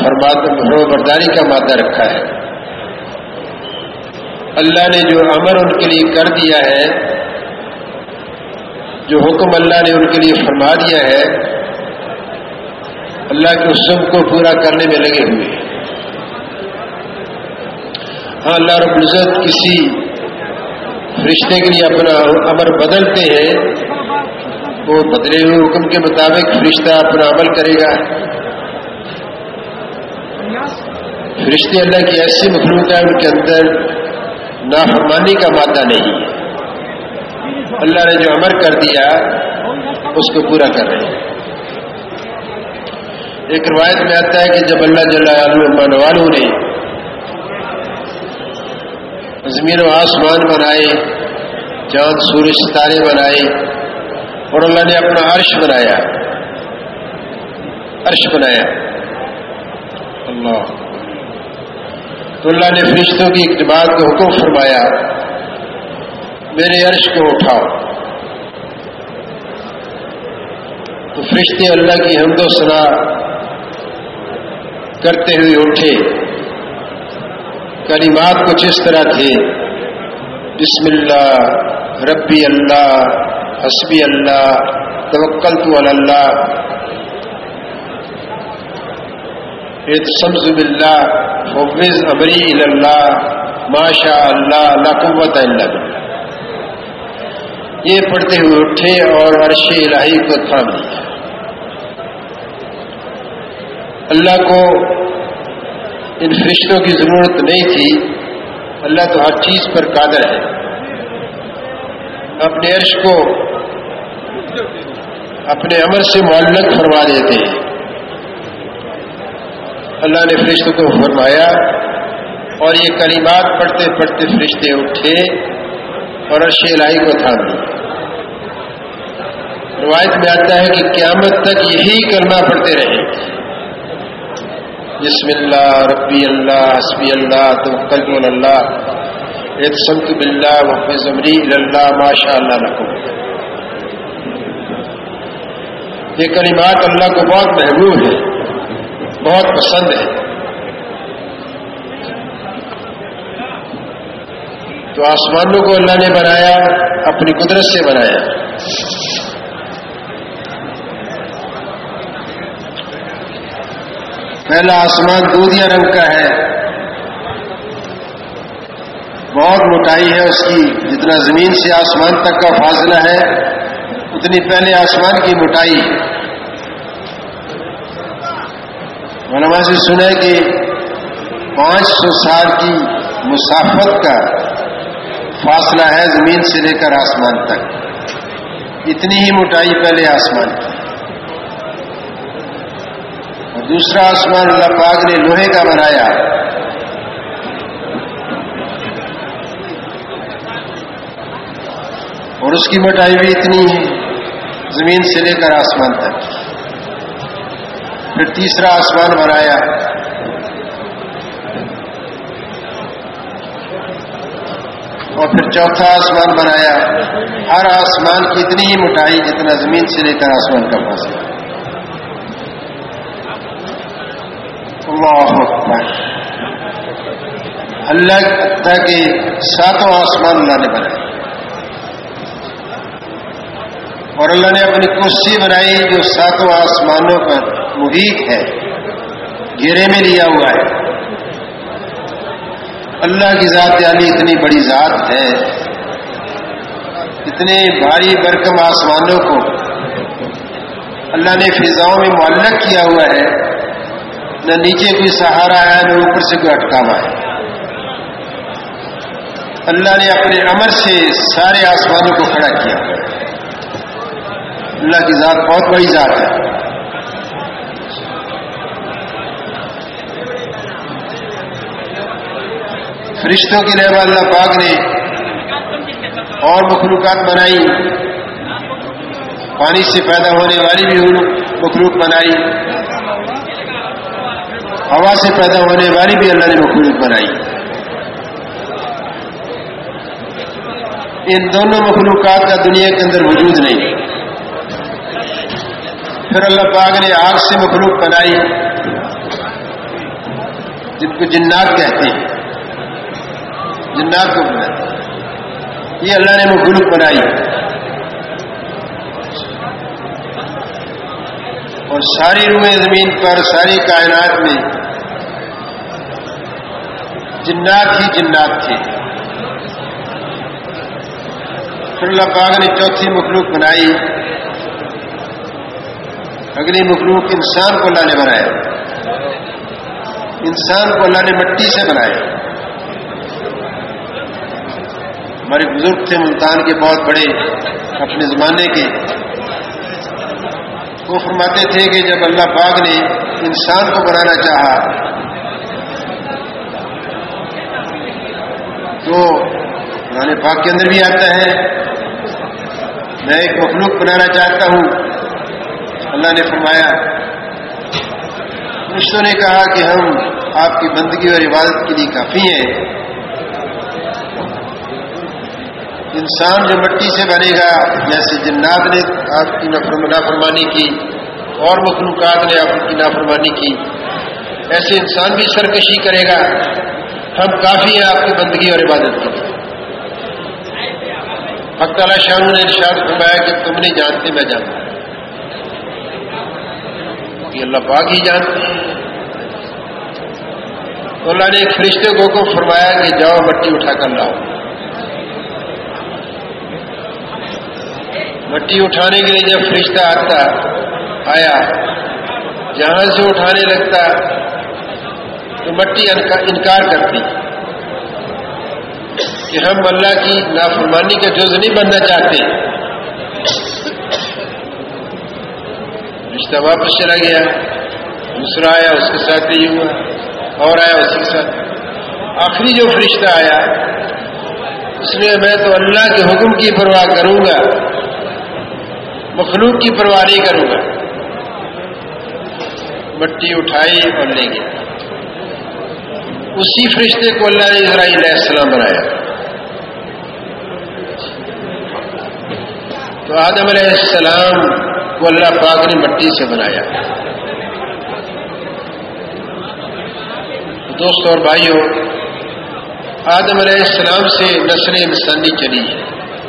فرمانبرداری کا مادہ رکھا ہے. اللہ نے جو امر ان کے لیے کر دیا ہے، جو حکم اللہ نے ان کے لیے فرما دیا ہے، اللہ کے حکم کو پورا کرنے میں لگے ہوئے ہیں. ہاں، اللہ رب العزت کسی فرشتے کے لیے اپنا امر بدلتے ہیں، وہ بدلے ہوئے حکم کے مطابق فرشتہ اپنا عمل کرے گا. فرشتے اللہ کی ایسی مخلوق ہے، ان کے اندر نافرمانی کا مادہ نہیں ہے. اللہ نے جو امر کر دیا اس کو پورا کر رہے ہیں. ایک روایت میں آتا ہے کہ جب اللہ جل جلالہ نے زمین و آسمان بنائے، چاند سورج ستارے بنائے، اور اللہ نے اپنا عرش بنایا، اللہ، تو اللہ نے فرشتوں کی ایک بات کو حکم فرمایا، میرے عرش کو اٹھاؤ. تو فرشتے اللہ کی حمد و ثنا کرتے ہوئے اٹھے. کلمات کچھ اس طرح تھے: بسم اللہ، ربی اللہ، حسبی اللہ، توکلت علی اللہ، اعتصمت باللہ، فوض امری الی اللہ، ما شاء اللہ، لا قوت الا باللہ. یہ پڑھتے ہوئے اٹھے اور عرش الہی کو تھام لیا. اللہ کو ان فرشتوں کی ضرورت نہیں تھی، اللہ تو ہر چیز پر قادر ہے. اپنے عرش کو اپنے امر سے معلق فرما دیتے ہیں. اللہ نے فرشتوں کو فرمایا، اور یہ کلمات پڑھتے پڑھتے فرشتے اٹھے اور عرش الہی کو تھام لیا. روایت میں آتا ہے کہ قیامت تک یہی کلمہ پڑھتے رہے: بسم اللہ، ربی اللہ، حسبی اللہ، توکلت علی اللہ، اعتصمت باللہ، وفوض امری الی اللہ، ما شاء اللہ لکم. یہ کلمات اللہ کو بہت محبوب ہے، بہت پسند ہے. تو آسمانوں کو اللہ نے بنایا، اپنی قدرت سے بنایا. پہلا آسمان دودھیا رنگ کا ہے، بہت موٹائی ہے اس کی. جتنا زمین سے آسمان تک کا فاصلہ ہے اتنی پہلے آسمان کی موٹائی. علماء سے سنا ہے کہ 500 سال کی مسافت کا فاصلہ ہے زمین سے لے کر آسمان تک. اتنی ہی موٹائی پہلے آسمان کی. اور دوسرا آسمان اللہ پاک نے لوہے کا بنایا. اور اس کی موٹائی بھی اتنی ہے زمین سے لے کر آسمان تک. پھر تیسرا آسمان بنایا، اور پھر چوتھا آسمان بنایا. ہر آسمان کی اتنی ہی موٹائی جتنا زمین سے لے کر آسمان کا فاصلہ. اللہ اکبر. اللہ کے 7 آسمان اللہ نے بنائے، اور اللہ نے اپنی کرسی بنائی جو 7 آسمانوں پر محیط ہے، گھیرے میں لیا ہوا ہے. اللہ کی ذات عالی اتنی بڑی ذات ہے، اتنے بھاری برکم آسمانوں کو اللہ نے فضاؤں میں معلق کیا ہوا ہے. نہ نیچے کوئی سہارا ہے، نہ اوپر سے کوئی اٹکاوا ہے. اللہ نے اپنے امر سے سارے آسمانوں کو کھڑا کیا. اللہ کی ذات بہت بڑی ذات ہے. فرشتوں کی علاوہ اللہ پاک نے اور مخلوقات بنائی. پانی سے پیدا ہونے والی بھی مخلوق بنائی، ہوا سے پیدا ہونے والی بھی اللہ نے مخلوق بنائی. ان دونوں مخلوقات کا دنیا کے اندر وجود نہیں. پھر اللہ پاک نے آگ سے مخلوق بنائی، جن کو جنات کہتے ہیں، جنات کو بناتے ہیں، یہ اللہ نے مخلوق بنائی، اور ساری روئیں زمین پر، ساری کائنات میں جنات ہی جنات تھے۔ پھر اللہ پاک نے چوتھی مخلوق بنائی، اگلی مخلوق انسان کو اللہ نے بنایا۔ انسان کو اللہ نے مٹی سے بنایا۔ ہمارے بزرگ تھے ملتان کے بہت بڑے اپنے زمانے کے، وہ فرماتے تھے کہ جب اللہ پاک نے انسان کو بنانا چاہا تو قرآن پاک کے اندر بھی آتا ہے، میں ایک مخلوق بنانا چاہتا ہوں۔ اللہ نے فرمایا، فرشتوں نے کہا کہ ہم آپ کی بندگی اور عبادت کے لیے کافی ہیں، انسان جو مٹی سے بنے گا، جیسے جنات نے آپ کی نافرمانی کی اور مخلوقات نے آپ کی نافرمانی کی، ایسے انسان بھی سرکشی کرے گا، ہم کافی ہیں آپ کی بندگی اور عبادت کے لیے۔ حق تعالیٰ شان نے ارشاد فرمایا کہ تم نہیں جانتے، میں جانتا ہوں، کہ اللہ پاک ہی جانتے ہیں۔ تو اللہ نے ایک فرشتے کو حکم فرمایا کہ جاؤ مٹی اٹھا کر لاؤ۔ مٹی اٹھانے کے لیے جب فرشتہ آیا، جہاں سے اٹھانے لگتا تو مٹی انکار کرتی کہ ہم اللہ کی نافرمانی کا جز نہیں بننا چاہتے۔ رشتہ واپس چلا گیا، دوسرا آیا، اس کے ساتھ یہ ہوا، اور آیا اسی کے ساتھ۔ آخری جو فرشتہ آیا اس نے میں تو اللہ کے حکم کی پرواہ کروں گا، مخلوق کی پرواہ نہیں کروں گا۔ مٹی اٹھائی اور لے گیا۔ اسی فرشتے کو اللہ نے اسرائیل علیہ السلام بنایا۔ تو آدم علیہ السلام کو اللہ پاک نے مٹی سے بنایا۔ دوستوں اور بھائیوں، آدم علیہ السلام سے نسل انسانی چلی ہے۔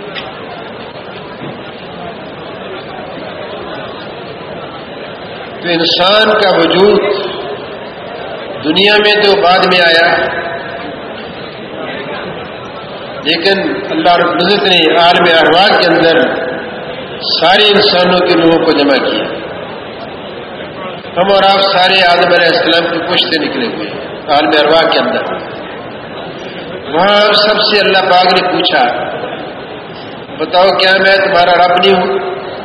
تو انسان کا وجود دنیا میں تو بعد میں آیا، لیکن اللہ رب العزت نے عالم ارواح کے اندر سارے انسانوں کے روحوں کو جمع کیا۔ ہم اور آپ سارے آدم علیہ السلام کی پشت سے نکلے ہوئے عالم ارواح کے اندر۔ وہاں سب سے اللہ پاک نے پوچھا، بتاؤ کیا میں تمہارا رب نہیں ہوں؟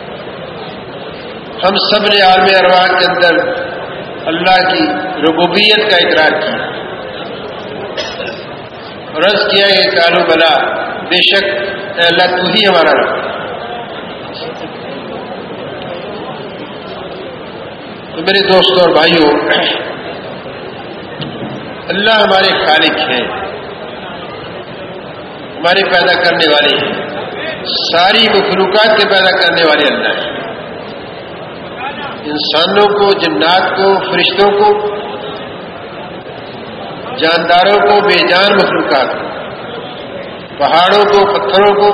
ہم سب نے عالم ارواح کے اندر اللہ کی ربوبیت کا اقرار کیا اور عرض کیا کہ قالوا بلا، بے شک اے اللہ تو ہی ہمارا رب۔ تو میرے دوستوں اور بھائیوں، اللہ ہمارے خالق ہیں، ہمارے پیدا کرنے والے ہیں، ساری مخلوقات کے پیدا کرنے والے اللہ ہیں۔ انسانوں کو، جنات کو، فرشتوں کو، جانداروں کو، بے جان مخلوقات کو، پہاڑوں کو، پتھروں کو،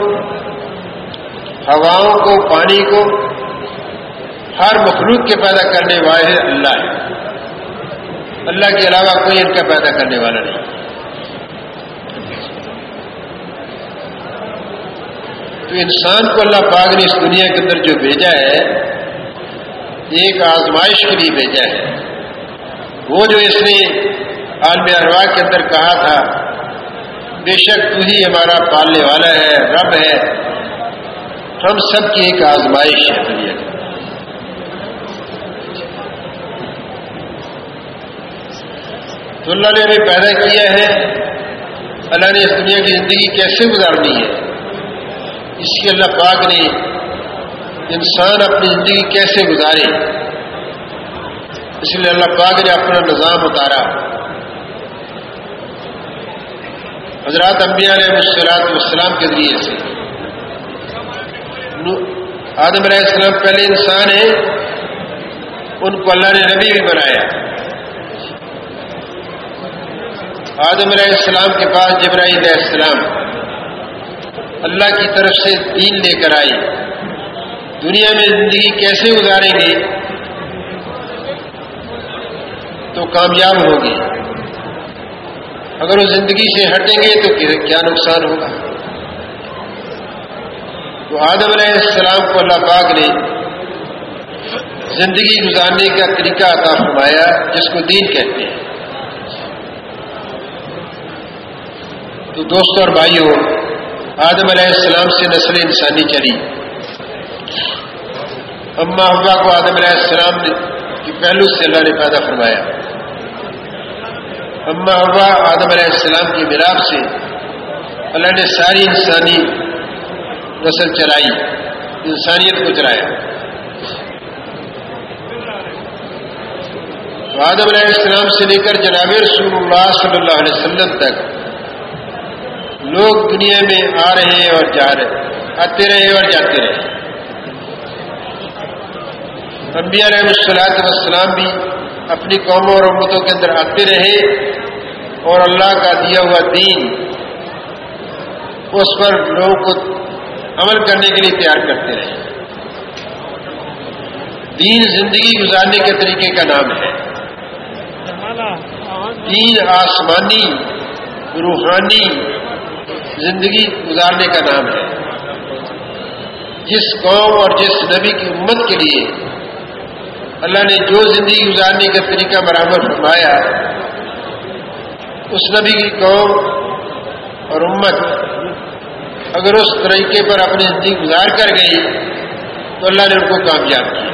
ہواؤں کو، پانی کو، ہر مخلوق کے پیدا کرنے والے اللہ ہے۔ اللہ کے علاوہ کوئی ان کا پیدا کرنے والا نہیں۔ تو انسان کو اللہ پاک نے اس دنیا کے اندر جو بھیجا ہے، ایک آزمائش کے لیے بھیجا ہے۔ وہ جو اس نے عالم ارواح کے اندر کہا تھا، بے شک تو ہی ہمارا پالنے والا ہے، رب ہے، ہم سب کی ایک آزمائش ہے دنیا کی۔ تو اللہ نے ہمیں پیدا کیا ہے، اللہ نے اس دنیا کی زندگی کیسے گزارنی ہے، اس کی اللہ پاک نے انسان اپنی زندگی کیسے گزارے، اس لیے اللہ پاک نے اپنا نظام اتارا۔ حضرات انبیاء علیہ السلام کے ذریعے سے، آدم علیہ السلام پہلے انسان ہیں، ان کو اللہ نے نبی بھی بنایا۔ آدم علیہ السلام کے پاس جبرائیل علیہ السلام اللہ کی طرف سے دین لے کر آئے. دنیا میں زندگی کیسے گزاریں گے تو کامیاب ہوں گے، اگر وہ زندگی سے ہٹیں گے تو کیا نقصان ہوگا. تو آدم علیہ السلام کو اللہ پاک نے زندگی گزارنے کا طریقہ عطا فرمایا جس کو دین کہتے ہیں. تو دوستوں اور بھائیوں، آدم علیہ السلام سے نسل انسانی چلی. اماں حوا کو آدم علیہ السلام کے پہلو سے اللہ نے پیدا فرمایا. اماں حوا آدم علیہ السلام کی میراث سے اللہ نے ساری انسانی نسل چلائی، انسانیت کو چلایا. آدم علیہ السلام سے لے کر جناب رسول اللہ صلی اللہ علیہ وسلم تک لوگ دنیا میں آ رہے ہیں اور جا رہے، آتے رہے اور جاتے رہے. انبیاء علیہ السلام بھی اپنی قوموں اور امتوں کے اندر آتے رہے اور اللہ کا دیا ہوا دین اس پر لوگوں کو عمل کرنے کے لیے تیار کرتے رہے. دین زندگی گزارنے کے طریقے کا نام ہے. دین آسمانی روحانی زندگی گزارنے کا نام ہے. جس قوم اور جس نبی کی امت کے لیے اللہ نے جو زندگی گزارنے کا طریقہ برابر فرمایا، اس نبی کی قوم اور امت اگر اس طریقے پر اپنی زندگی گزار کر گئی تو اللہ نے ان کو کامیاب کیا.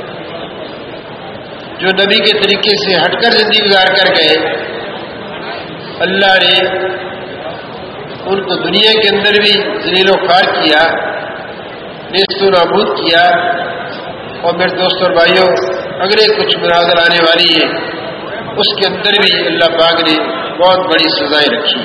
جو نبی کے طریقے سے ہٹ کر زندگی گزار کر گئے، اللہ نے ان کو دنیا کے اندر بھی ذلیل و خوار کیا، نیست و نابود کیا. اور میرے دوستوں اور بھائیوں، اگلے کچھ مناظر آنے والی ہے، اس کے اندر بھی اللہ پاک نے بہت بڑی سزائیں رکھی.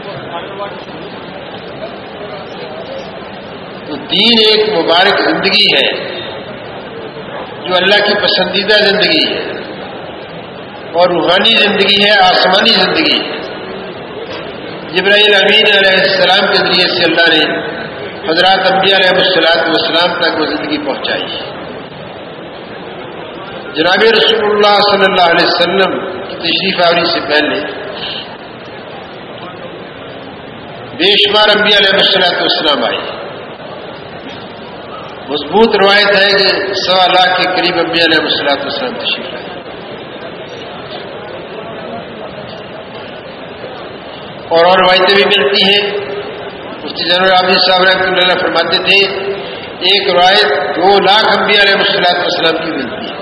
تو دین ایک مبارک زندگی ہے جو اللہ کی پسندیدہ زندگی ہے، اور روحانی زندگی ہے، آسمانی زندگی ہے. جبرائیل امین علیہ السلام کے ذریعے سے اللہ نے حضرات انبیاء علیہ السلام تک وہ زندگی پہنچائی. جناب رسول اللہ صلی اللہ علیہ وسلم کی تشریف آوری سے پہلے بے شمار انبیاء علیہ السلام آئے. مضبوط روایت ہے کہ 1.25 لاکھ کے قریب انبیاء علیہ السلام تشریف لائے. اور روایتیں بھی ملتی ہیں. مفتی جنرل عابد صاحب رحمۃ اللہ فرماتے تھے ایک روایت 2 لاکھ انبیاء علیہ السلام کی ملتی ہے.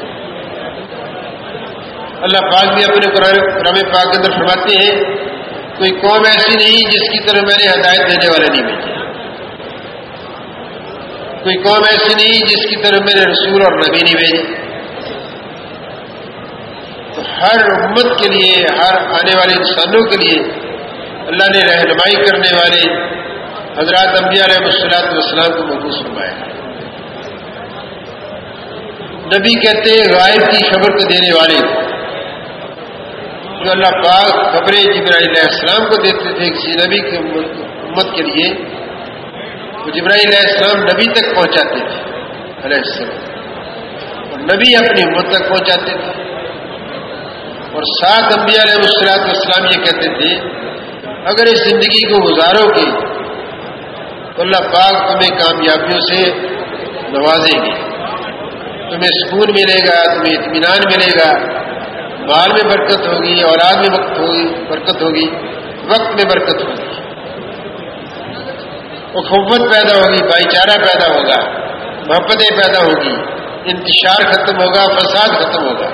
اللہ پاک بھی اپنے قرآن پاک کے اندر فرماتے ہیں کوئی قوم ایسی نہیں جس کی طرف میں نے ہدایت دینے والے نہیں بھیجے، کوئی قوم ایسی نہیں جس کی طرف میں نے رسول اور نبی نہیں بھیجے. تو ہر امت کے لیے، ہر آنے والے انسانوں کے لیے اللہ نے رہنمائی کرنے والے حضرات انبیاء علیہ السلام کو مبعوث فرمایا. نبی کہتے ہیں غائب کی خبر کو دینے والے، جو اللہ پاک خبریں جبرائیل علیہ السلام کو دیتے تھے کسی نبی کی امت کے لیے، وہ جبرائیل علیہ السلام نبی تک پہنچاتے تھے علیہ السلام، اور نبی اپنی امت تک پہنچاتے تھے. اور 7 انبیاء علیہ السلام یہ کہتے تھے اگر اس زندگی کو گزارو گے تو اللہ پاک تمہیں کامیابیوں سے نوازیں گے، تمہیں سکون ملے گا، تمہیں اطمینان ملے گا، مال میں برکت ہوگی، اولاد میں برکت ہوگی، وقت میں برکت ہوگی، اخوت پیدا ہوگی، بھائی چارہ پیدا ہوگا، محبتیں پیدا ہوگی، انتشار ختم ہوگا، فساد ختم ہوگا.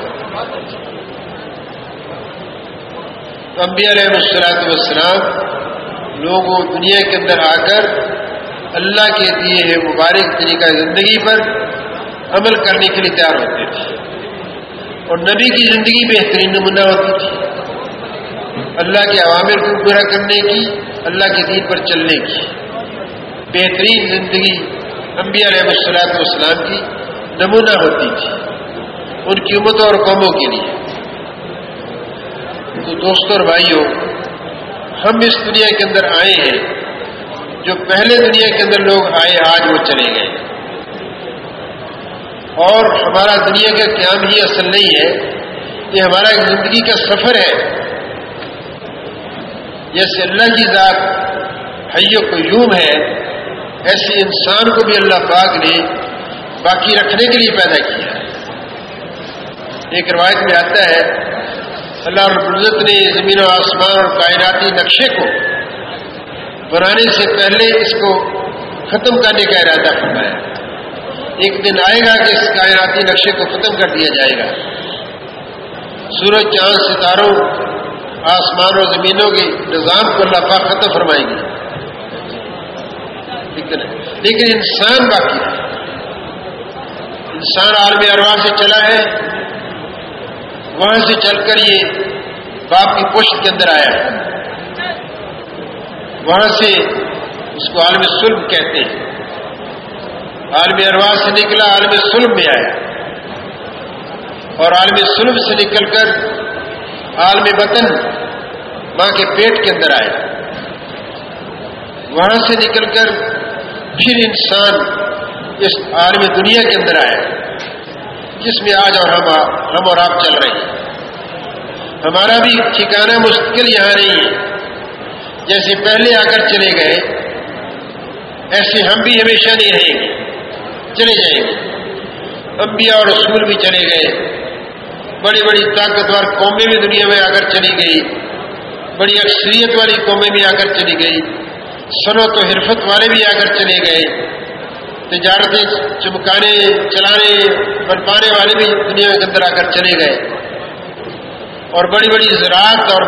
انبیاء علیہ السلام لوگوں دنیا کے اندر آ کر اللہ کے دیے ہیں مبارک طریقہ زندگی پر عمل کرنے کے لیے تیار ہوتے تھے. اور نبی کی زندگی بہترین نمونہ ہوتی تھی اللہ کے اوامر کو پورا کرنے کی، اللہ کے دین پر چلنے کی. بہترین زندگی انبیاء علیہ السلام کی نمونہ ہوتی تھی ان کی امتوں اور قوموں کے لیے. تو دوستوں اور بھائیوں، ہم اس دنیا کے اندر آئے ہیں، جو پہلے دنیا کے اندر لوگ آئے آج وہ چلے گئے، اور ہمارا دنیا کا قیام ہی اصل نہیں ہے، یہ ہمارا ایک زندگی کا سفر ہے۔ جیسے اللہ کی ذات حی و قیوم ہے، ایسے انسان کو بھی اللہ پاک نے باقی رکھنے کے لیے پیدا کیا ہے۔ ایک روایت میں آتا ہے اللہ رب العزت نے زمین و آسمان اور کائناتی نقشے کو بنانے سے پہلے اس کو ختم کرنے کا ارادہ فرمایا۔ ایک دن آئے گا کہ اس کائناتی نقشے کو ختم کر دیا جائے گا، سورج چاند ستاروں آسمان اور زمینوں کے نظام کو اللہ پاک ختم فرمائیں گے، لیکن انسان باقی ہے۔ انسان عالم ارواح سے چلا ہے، وہاں سے چل کر یہ باپ کی پشت کے اندر آیا ہے، وہاں سے اس کو عالم صلب کہتے ہیں۔ عالم ارواح سے نکلا عالم صلب میں آیا، اور عالم صلب سے نکل کر عالم بطن ماں کے پیٹ کے اندر آیا، وہاں سے نکل کر پھر انسان اس عالم دنیا کے اندر آیا جس میں آج اور ہم اور آپ چل رہے ہیں۔ ہمارا بھی ٹھکانہ مستقل یہاں نہیں ہے، جیسے پہلے آ کر چلے گئے ایسے ہم بھی ہمیشہ نہیں رہیں گے، چلے جائیں گے۔ انبیاء اور رسول بھی چلے گئے، بڑی بڑی طاقتور قومیں بھی دنیا میں آ کر چلی گئی، بڑی اکثریت والی قومیں بھی آ کر چلی گئی، صنعت و حرفت والے بھی آ کر چلے گئے، تجارتیں چمکانے چلانے بنپانے والے بھی دنیا کے اندر آ کر چلے گئے، اور بڑی بڑی زراعت اور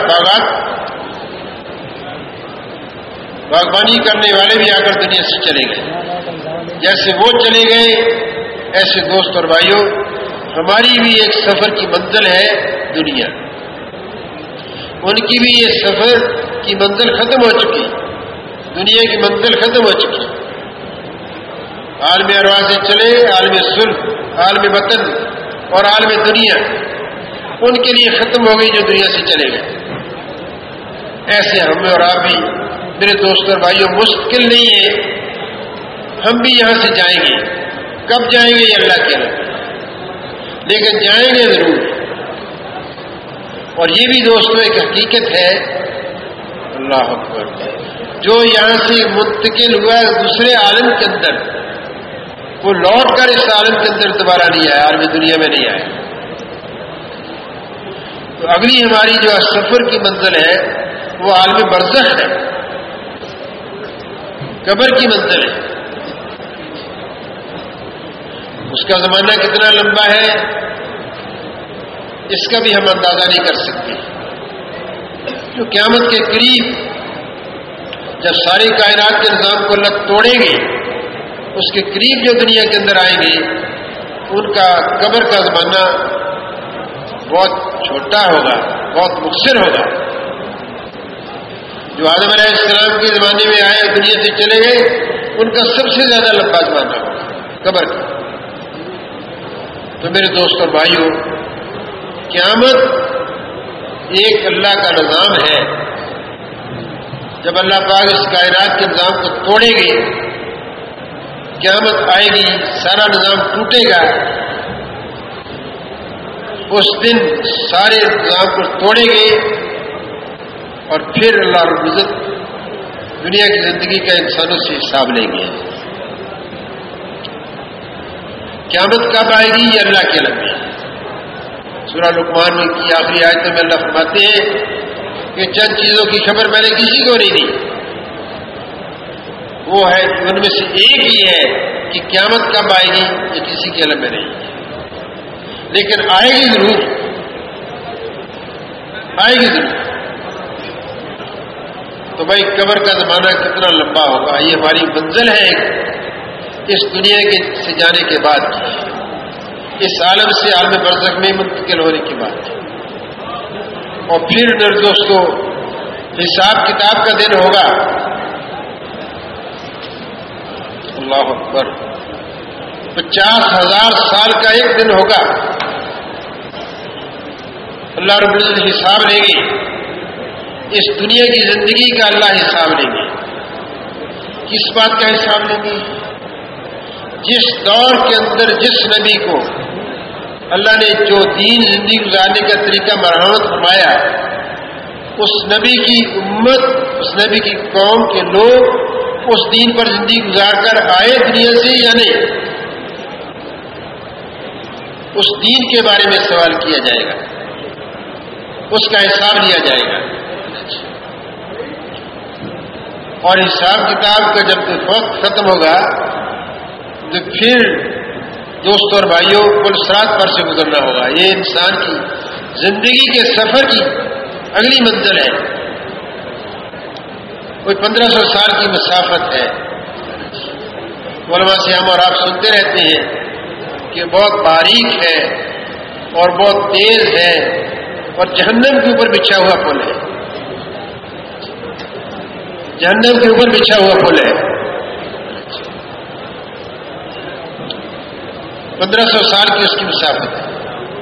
باغبانی کرنے والے بھی آ کر دنیا سے چلے گئے۔ جیسے وہ چلے گئے ایسے دوست اور بھائیوں ہماری بھی ایک سفر کی منزل ہے دنیا، ان کی بھی یہ سفر کی منزل ختم ہو چکی، دنیا کی منزل ختم ہو چکی۔ عالم ارواح سے چلے عالم صلب، عالم بطن اور عالم دنیا ان کے لیے ختم ہو گئی جو دنیا سے چلے گئے۔ ایسے ہم اور آپ بھی میرے دوست اور بھائیوں مستقل نہیں ہے، ہم بھی یہاں سے جائیں گے۔ کب جائیں گے یہ اللہ کے علم، لیکن جائیں گے ضرور۔ اور یہ بھی دوستوں ایک حقیقت ہے، اللہ اکبر، جو یہاں سے منتقل ہوا دوسرے عالم کے اندر، وہ لوٹ کر اس عالم کے اندر دوبارہ نہیں آیا، عالم دنیا میں نہیں آیا۔ تو اگلی ہماری جو سفر کی منزل ہے وہ عالم برزخ ہے، قبر کی منزل ہے۔ اس کا زمانہ کتنا لمبا ہے اس کا بھی ہم اندازہ نہیں کر سکتے۔ جو قیامت کے قریب جب ساری کائنات کے نظام کو اللہ توڑیں گے، اس کے قریب جو دنیا کے اندر آئیں گے ان کا قبر کا زمانہ بہت چھوٹا ہوگا، بہت مختصر ہوگا۔ جو آدم علیہ السلام کے زمانے میں آئے اور دنیا سے چلے گئے ان کا سب سے زیادہ لمبا زمانہ ہوگا قبر کا۔ تو میرے دوست اور بھائیوں، قیامت ایک اللہ کا نظام ہے۔ جب اللہ پاک اس کائنات کے نظام کو توڑے گے، قیامت آئے گی، سارا نظام ٹوٹے گا، اس دن سارے نظام کو توڑیں گے اور پھر اللہ رب العزت دنیا کی زندگی کا انسانوں سے حساب لیں گے۔ قیامت کب آئے گی یہ اللہ کے علم ہے۔ سورہ لقمان میں کی آخری آیتوں میں اللہ فرماتے ہیں کہ چند چیزوں کی خبر میں نے کسی کو نہیں دی، وہ ہے ان میں سے ایک ہی ہے کہ قیامت کب آئے گی یہ کسی کے علم میں نہیں ہے، لیکن آئے گی ضرور، آئے گی ضرور۔ تو بھائی قبر کا زمانہ کتنا لمبا ہوگا، یہ ہماری منزل ہے اس دنیا کے سے جانے کے بعد، اس عالم سے عالم برزخ میں منتقل ہونے کے بعد، اور پھر میرے دوستو حساب کتاب کا دن ہوگا۔ اللہ اکبر، 50,000 سال کا ایک دن ہوگا، اللہ رب العزت حساب لیں گے اس دنیا کی زندگی کا اللہ حساب لیں گے. کس بات کا حساب لیں گے؟ جس دور کے اندر جس نبی کو اللہ نے جو دین زندگی گزارنے کا طریقہ مرحمت فرمایا، اس نبی کی امت، اس نبی کی قوم کے لوگ اس دین پر زندگی گزار کر آئے دنیا سے یا نہیں، اس دین کے بارے میں سوال کیا جائے گا، اس کا حساب لیا جائے گا. اور حساب کتاب کا جب وقت ختم ہوگا تو پھر دوستوں اور بھائیوں پل صراط پر سے گزرنا ہوگا. یہ انسان کی زندگی کے سفر کی اگلی منزل ہے. کوئی 1500 سال کی مسافت ہے. علماء سے ہم اور آپ سنتے رہتے ہیں کہ بہت باریک ہے اور بہت تیز ہے اور جہنم کے اوپر بچھا ہوا پل ہے. جہنم کے اوپر بچھا ہوا پل ہے. 1500 سال کی اس کی مسافت ہے.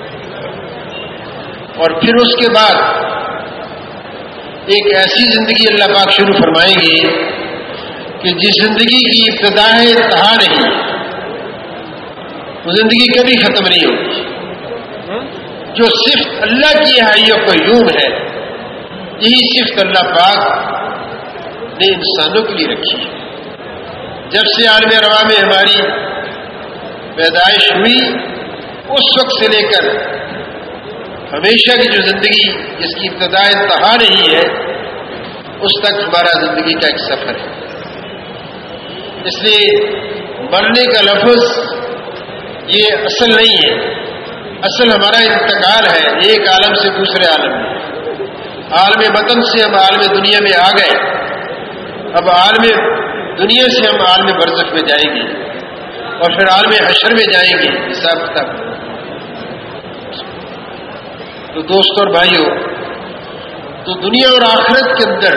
اور پھر اس کے بعد ایک ایسی زندگی اللہ پاک شروع فرمائیں گے کہ جس زندگی کی ابتدا ہے انتہا نہیں، وہ زندگی کبھی ختم نہیں ہوگی. جو صرف اللہ کی احیاء قیوم ہے، یہی صرف اللہ پاک نے انسانوں کے لیے رکھی ہے. جب سے عالم روا میں ہماری پیدائش ہوئی، اس وقت سے لے کر ہمیشہ کی جو زندگی جس کی ابتدا انتہا نہیں ہے، اس تک ہمارا زندگی کا ایک سفر ہے. اس لیے مرنے کا لفظ یہ اصل نہیں ہے. اصل ہمارا انتقال ہے ایک عالم سے دوسرے عالم میں. عالم وطن سے ہم عالم دنیا میں آ گئے. اب عالم دنیا سے ہم عالم برزخ میں جائیں گے اور پھر عالم حشر میں جائیں گے حساب کتاب. تو دوستوں اور بھائیوں، تو دنیا اور آخرت کے اندر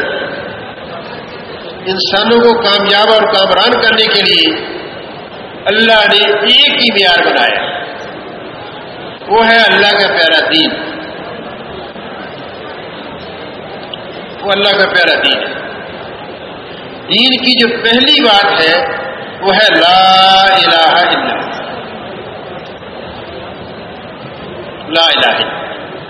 انسانوں کو کامیاب اور کامران کرنے کے لیے اللہ نے ایک ہی معیار بنایا، وہ ہے اللہ کا پیارا دین. وہ اللہ کا پیارا دین ہے. دین کی جو پہلی بات ہے وہ ہے لا الہ الا اللہ. لا الہ الا اللہ.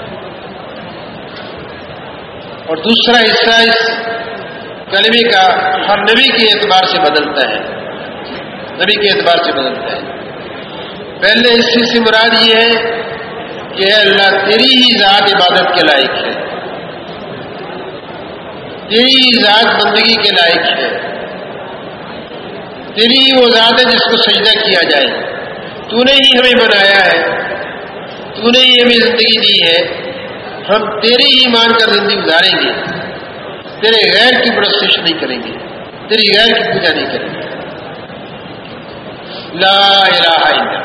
اور دوسرا حصہ اس کلمے کا ہر نبی کے اعتبار سے بدلتا ہے. نبی کے اعتبار سے بدلتا ہے. پہلے حصے سے مراد یہ ہے کہ اے اللہ تیری ہی ذات عبادت کے لائق ہے، تیری ہی ذات بندگی کے لائق ہے، تیری ہی وہ ذات ہے جس کو سجدہ کیا جائے. تو نے ہی ہمیں بنایا ہے، تو نے ہی ہمیں زندگی دی ہے. ہم تیری ہی مان کر زندگی گزاریں گے، تیرے غیر کی پرستش نہیں کریں گے، تیری غیر کی پوجا نہیں کریں گے. لا الہ الا اللہ.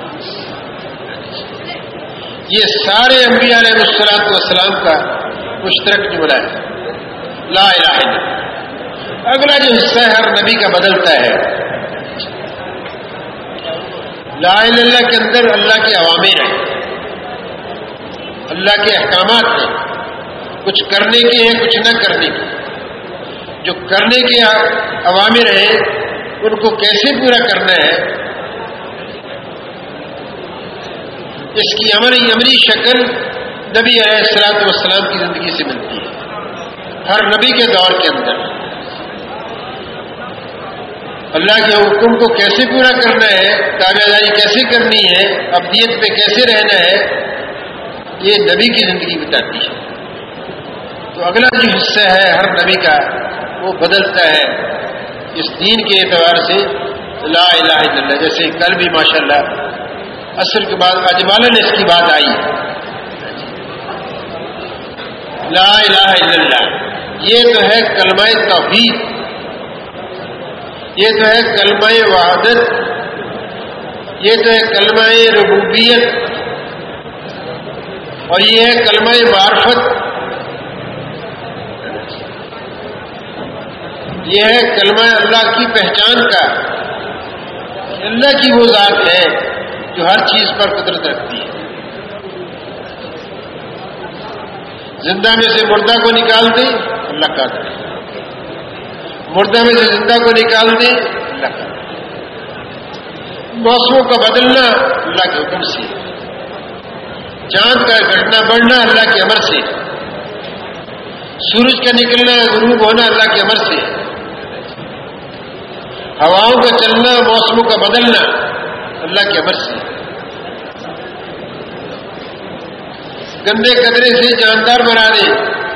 یہ سارے انبیاء علیہ الصلوۃ والسلام کا مشترک جملہ ہے. لا الہ الا اللہ. اگلا جو حصہ ہے ہر نبی کا بدلتا ہے. لا الہ الا اللہ کے اندر اللہ کے اوامر ہیں، اللہ کے احکامات ہیں. کچھ کرنے کے ہیں، کچھ نہ کرنے کے. جو کرنے کے اوامر ہیں ان کو کیسے پورا کرنا ہے، اس کی عملی شکل نبی علیہ الصلوۃ والسلام کی زندگی سے ملتی ہے. ہر نبی کے دور کے اندر اللہ کے حکم کو کیسے پورا کرنا ہے، تابعداری کیسے کرنی ہے، ابدیت پہ کیسے رہنا ہے، یہ نبی کی زندگی بتاتی ہے. تو اگلا جو حصہ ہے ہر نبی کا وہ بدلتا ہے اس دین کے اعتبار سے. لا الہ الا اللہ. جیسے کل بھی ماشاءاللہ عصر کے بعد اجمالن اس کی بات آئی. لا الہ الا اللہ یہ تو ہے کلمہ توحید، یہ تو ہے کلمہ وحدت، یہ تو ہے کلمہ ربوبیت، اور یہ ہے کلمہ معرفت. یہ ہے کلمہ اللہ کی پہچان کا. اللہ کی وہ ذات ہے جو ہر چیز پر قدرت رکھتی ہے. زندہ میں سے مردہ کو نکال دے اللہ قادر ہے، مردہ میں سے زندہ کو نکال دے اللہ قادر ہے، موسموں کا بدلنا اللہ کے حکم سے، چاند کا گھٹنا بڑھنا اللہ کے امر سے، سورج کا نکلنا غروب ہونا اللہ کے امر سے، ہواؤں کا چلنا موسموں کا بدلنا اللہ کے امر سے، گندے قطرے سے جاندار بنا دے،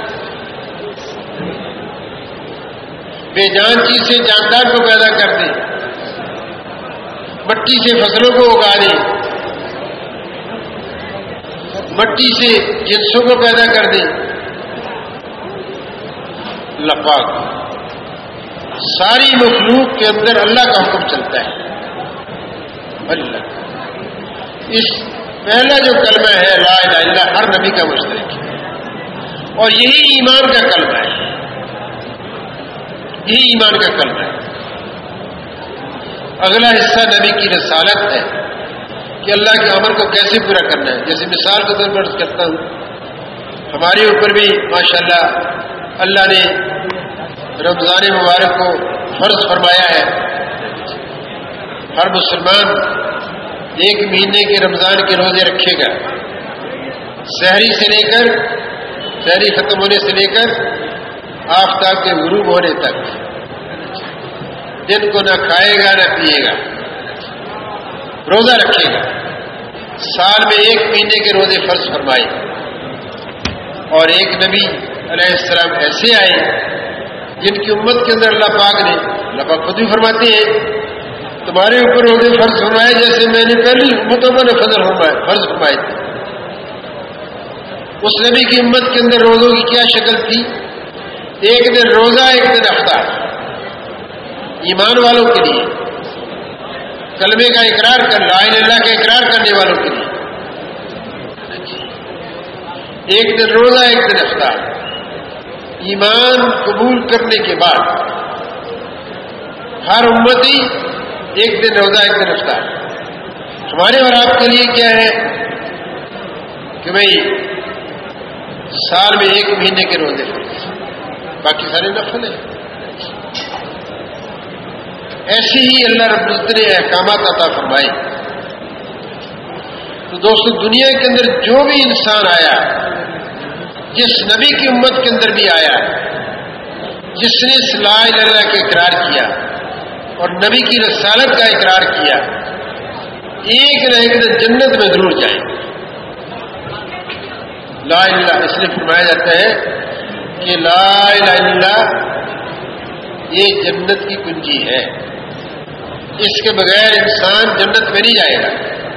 بے جان چیز سے جاندار کو پیدا کر دے، مٹی سے فصلوں کو اگا دے، مٹی سے جنسوں کو پیدا کر دے، اللہ پاک ساری مخلوق کے اندر اللہ کا حکم چلتا ہے۔ اللہ اس پہلا جو کلمہ ہے لا الہ الا اللہ ہر نبی کا مشترک ہے، اور یہی ایمان کا کلمہ ہے، یہی ایمان کا کلمہ ہے۔ اگلا حصہ نبی کی رسالت ہے کہ اللہ کے امر کو کیسے پورا کرنا ہے۔ جیسے مثال کے طور پر کرتا ہوں، ہمارے اوپر بھی ماشاءاللہ اللہ نے رمضان مبارک کو فرض فرمایا ہے، ہر مسلمان 1 مہینے کے رمضان کے روزے رکھے گا، سحری سے لے کر سحری ختم ہونے سے لے کر آفتاب کے غروب ہونے تک، دن کو نہ کھائے گا نہ پیے گا، روزہ رکھے گا۔ سال میں 1 مہینے کے روزے فرض فرمائے، اور ایک نبی علیہ السلام ایسے آئے جن کی امت کے اندر اللہ پاک خود بھی فرماتے ہیں تمہارے اوپر روزے فرض فرمائے جیسے میں نے پہلی امتوں پر فرض فرمائے تھے۔ اس نبی کی امت کے اندر روزوں کی کیا شکل تھی؟ ایک دن روزہ، ایک دن افطار، ایمان والوں کے لیے، کلمے کا اقرار کر لا الہ الا اللہ کا اقرار کرنے والوں کے لیے ایک دن روزہ، ایک دن افطار۔ ایمان قبول کرنے کے بعد ہر امتی ایک دن روزہ، ایک دن افطار۔ ہمارے اور آپ کے لیے کیا ہے کہ بھئی سال میں 1 مہینے کے روزے فرض، باقی سارے نفل ہیں۔ ایسے ہی اللہ رب العزت نے احکامات عطا فرمائے۔ تو دوستو دنیا کے اندر جو بھی انسان آیا، جس نبی کی امت کے اندر بھی آیا، جس نے لا الہ الا اللہ کا اقرار کیا اور نبی کی رسالت کا اقرار کیا، ایک نہ ایک دن جنت میں ضرور جائیں گے۔ لا الہ الا اللہ اس لیے فرمایا جاتا ہے کہ لا الہ الا اللہ یہ جنت کی کنجی ہے، اس کے بغیر انسان جنت میں نہیں جائے گا۔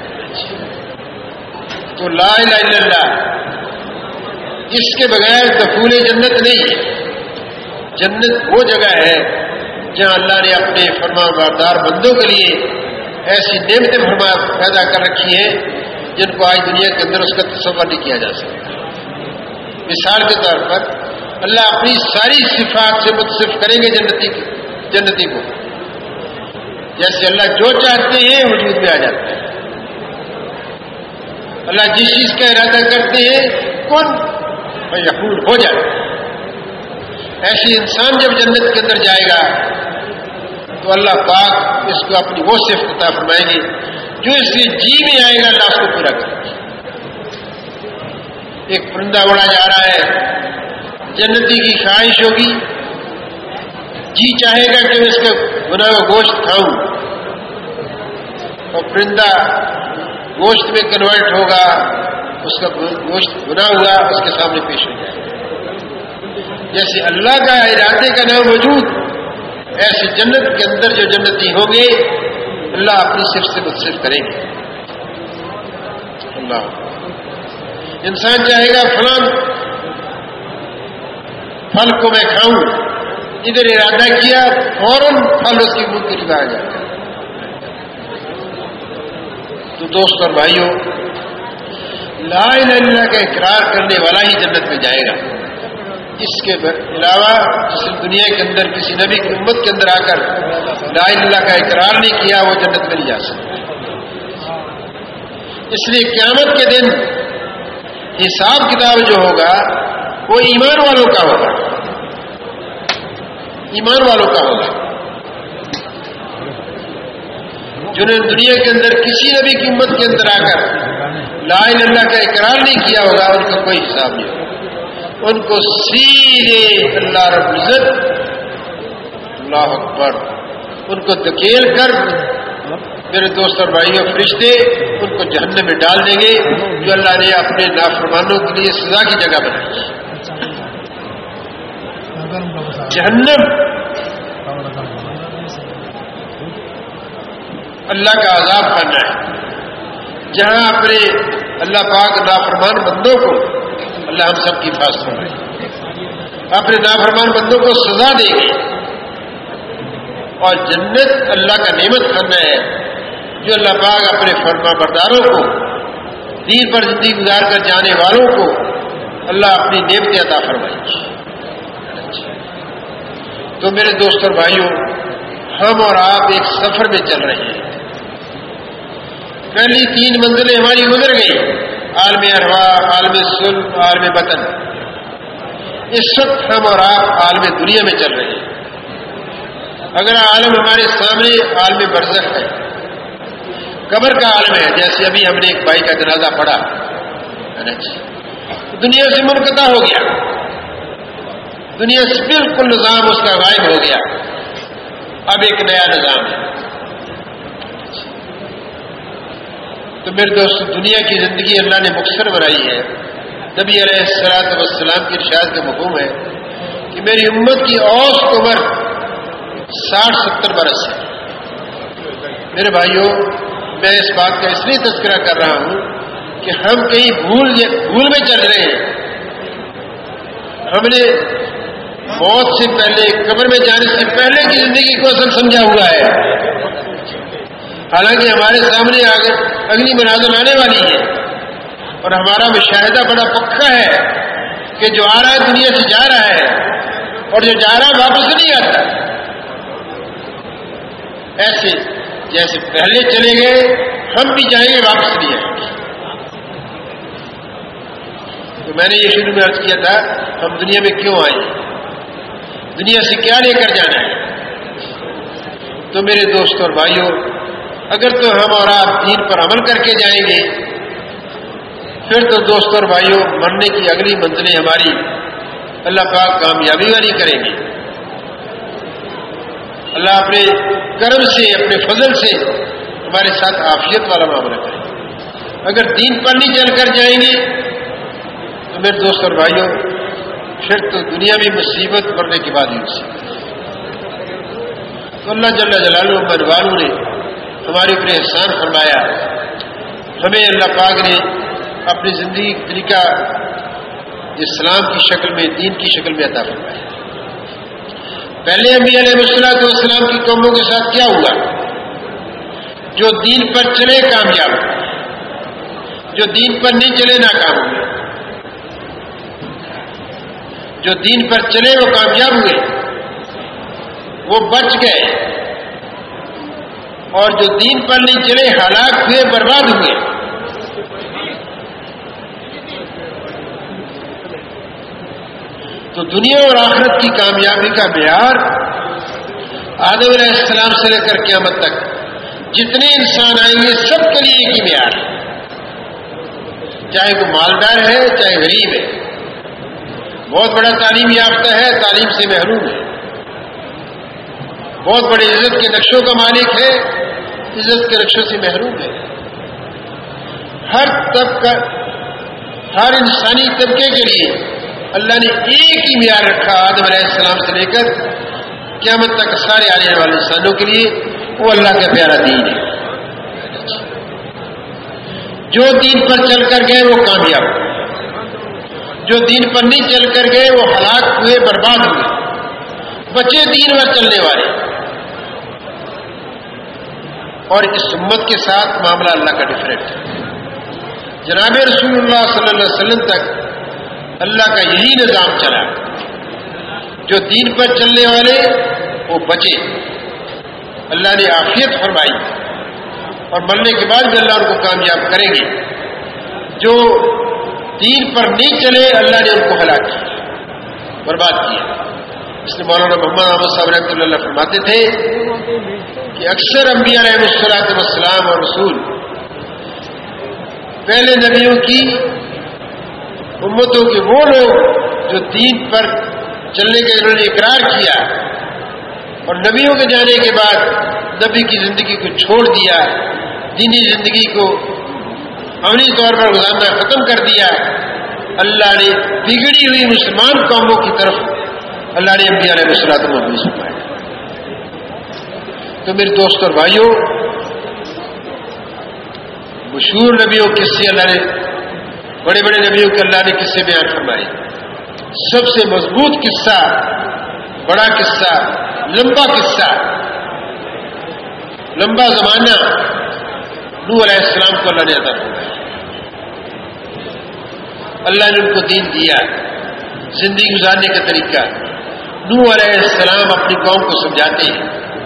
تو لا الہ الا اللہ اس کے بغیر دخول جنت نہیں ہے۔ جنت وہ جگہ ہے جہاں اللہ نے اپنے فرما بردار بندوں کے لیے ایسی نعمتیں پیدا کر رکھی ہیں جن کو آج دنیا کے اندر اس کا تصور نہیں کیا جا سکتا۔ مثال کے طور پر اللہ اپنی ساری صفات سے متصف کریں گے جنتی کو، جیسے اللہ جو چاہتے ہیں وجود میں آ جاتا ہے۔ اللہ جس چیز کا ارادہ کرتے ہیں کن فیکون ہو جائے۔ ایسی انسان جب جنت کے اندر جائے گا تو اللہ پاک اس کو اپنی وہ صفت عطا فرمائیں گے جو اس کے جی میں آئے گا، اللہ اس کو پورا کرے گا۔ ایک پرندہ اڑا جا رہا ہے، جنتی کی خواہش ہوگی، جی چاہے گا کہ میں اس کا بنا ہوا گوشت کھاؤں، اور پرندہ گوشت میں کنورٹ ہوگا، اس کا گوشت بنا ہوا اس کے سامنے پیش ہو جائے گا۔ جیسے اللہ کا ارادے کا نام موجود، ایسے جنت کے اندر جو جنتی ہوں گے اللہ اپنی صفت سے متصف کریں گے۔ اللہ انسان چاہے گا فلاں پھل کو میں کھاؤں، ادھر ارادہ کیا فوراً پھل اس کی منہ کے قریب آ جائے گا۔ تو دوست اور بھائیوں، لا الہ الا اللہ کا اقرار کرنے والا ہی جنت میں جائے گا۔ اس کے علاوہ جس دنیا کے اندر کسی نبی کی امت کے اندر آ کر لا الہ الا اللہ کا اقرار نہیں کیا وہ جنت میں نہیں جا سکتا۔ اس لیے قیامت کے دن حساب کتاب جو ہوگا وہ ایمان والوں کا ہوگا، ایمان والوں کا ہوگا، جنہوں نے دنیا کے اندر کسی نبی کی امت کے اندر آ کر لا الہ الا اللہ کا اقرار نہیں کیا ہوگا، ان کا کوئی حساب نہیں ہوگا، ان کو سیدھے اللہ رب العزت اللہ اکبر ان کو دھکیل کر میرے دوست اور بھائیوں فرشتے ان کو جہنم میں ڈال دیں گے، جو اللہ نے اپنے نافرمانوں کے لیے سزا کی جگہ بنائی ہے۔ جہنم اللہ کا عذاب کرنا ہے، جہاں اپنے اللہ پاک نافرمان بندوں کو اللہ ہم سب کی حفاظت فرمائے، اپنے نافرمان بندوں کو سزا دیں گے، اور جنت اللہ کا نعمت کرنا ہے جو اللہ پاک اپنے فرما برداروں کو دین پر زندگی گزار کر جانے والوں کو اللہ اپنی نعمت عطا فرمائے گی۔ تو میرے دوست اور بھائیوں، ہم اور آپ ایک سفر میں چل رہے ہیں۔ پہلی 3 منزلیں ہماری گزر گئی، عالم ارواح، عالم صلب، عالم بطن۔ اس وقت ہم اور آپ عالم دنیا میں چل رہے ہیں۔ اگر عالم ہمارے سامنے عالم برزخ ہے، قبر کا عالم ہے، جیسے ابھی ہم نے ایک بھائی کا جنازہ پڑھا، دنیا سے منقطع ہو گیا، دنیا سے بالکل نظام اس کا غائب ہو گیا، اب ایک نیا نظام ہے۔ تو میرے دوست، دنیا کی زندگی اللہ نے مختصر بنائی ہے۔ نبی علیہ الصلوۃ والسلام کی ارشاد کا مفہوم ہے کہ میری امت کی اوسط عمر 60-70 برس ہے۔ میرے بھائیوں، میں اس بات کا اس لیے تذکرہ کر رہا ہوں کہ ہم کہیں بھول میں چل رہے ہیں۔ ہم نے موت سے پہلے، قبر میں جانے سے پہلے کی زندگی کو اصل سمجھا ہوا ہے، حالانکہ ہمارے سامنے اگلی منازل آنے والی ہے، اور ہمارا مشاہدہ بڑا پکا ہے کہ جو آ رہا ہے دنیا سے جا رہا ہے، اور جو جا رہا ہے واپس نہیں آتا۔ ایسے جیسے پہلے چلے گئے ہم بھی جائیں گے، واپس نہیں آئیں گے۔ تو میں نے یہ شروع میں عرض کیا تھا، ہم دنیا میں کیوں آئے، دنیا سے کیا لے کر جانا ہے؟ تو میرے دوست اور بھائیوں، اگر تو ہم اور آپ دین پر عمل کر کے جائیں گے، پھر تو دوست اور بھائیوں مرنے کی اگلی منزلیں ہماری اللہ پاک کامیابی والی کریں گے۔ اللہ اپنے کرم سے، اپنے فضل سے ہمارے ساتھ عافیت والا معاملہ کرے۔ اگر دین پر نہیں چل کر جائیں گے تو میرے دوست اور بھائیوں، پھر تو دنیا میں مصیبت، مرنے کے بعد ہی مصیبت۔ تو اللہ جل جلالہ بنوالوں نے ہمارے اوپر احسان فرمایا، ہمیں اللہ پاک نے اپنی زندگی کا طریقہ اسلام کی شکل میں، دین کی شکل میں عطا فرمایا۔ پہلے انبیاء علیہ السلام کی قوموں کے ساتھ کیا ہوا؟ جو دین پر چلے کامیاب ہوئے، جو دین پر نہیں چلے ناکام ہوئے۔ جو دین پر چلے وہ کامیاب ہوئے، وہ بچ گئے، اور جو دین پر نہیں چلے ہلاک ہوئے، برباد ہوئے۔ تو دنیا اور آخرت کی کامیابی کا معیار آدم علیہ السلام سے لے کر قیامت تک جتنے انسان آئیں گے سب کے لیے ایک ہی معیار ہے، چاہے وہ مالدار ہے چاہے غریب ہے، بہت بڑا تعلیم یافتہ ہے تعلیم سے محروم ہے، بہت بڑے عزت کے نقشوں کا مالک ہے عزت کے نقشوں سے محروم ہے۔ ہر طبقہ، ہر انسانی طبقے کے لیے اللہ نے ایک ہی معیار رکھا، آدم علیہ السلام سے لے کر قیامت تک سارے آنے والے انسانوں کے لیے، وہ اللہ کا پیارا دین ہے۔ جو دین پر چل کر گئے وہ کامیاب ہوئے، جو دین پر نہیں چل کر گئے وہ ہلاک ہوئے، برباد ہوئے۔ بچے دین پر چلنے والے، اور اس امت کے ساتھ معاملہ اللہ کا ڈفرینٹ ہے۔ جناب رسول اللہ صلی اللہ علیہ وسلم تک اللہ کا یہی نظام چلا، جو دین پر چلنے والے وہ بچے، اللہ نے عافیت فرمائی، اور مرنے کے بعد بھی اللہ ان کو کامیاب کریں گے۔ جو دین پر نہیں چلے اللہ نے ان کو ہلاک کیا۔ برباد کیا. اس لیے مولانا محمد احمد صاحب رحمۃ اللہ فرماتے تھے کہ اکثر انبیاء علیہ السلام اور رسول پہلے نبیوں کی امتوں کے وہ لوگ جو دین پر چلنے کا انہوں نے اقرار کیا اور نبیوں کے جانے کے بعد نبی کی زندگی کو چھوڑ دیا، دینی زندگی کو عملی طور پر گزارنا ختم کر دیا، اللہ نے بگڑی ہوئی مسلمان قوموں کی طرف اللہ نے انبیاء علیہ الصلوۃ والسلام سکھایا. تو میرے دوست اور بھائیوں، مشہور نبیوں قصے اللہ نے، بڑے بڑے نبیوں کے اللہ نے قصے بیان فرمائے. سب سے مضبوط قصہ، بڑا قصہ، لمبا قصہ، لمبا زمانہ نوح علیہ السلام کو اللہ نے عطا فرمایا. اللہ نے ان کو دین دیا، زندگی گزارنے کا طریقہ. نوح علیہ السلام اپنی قوم کو سمجھاتے ہیں،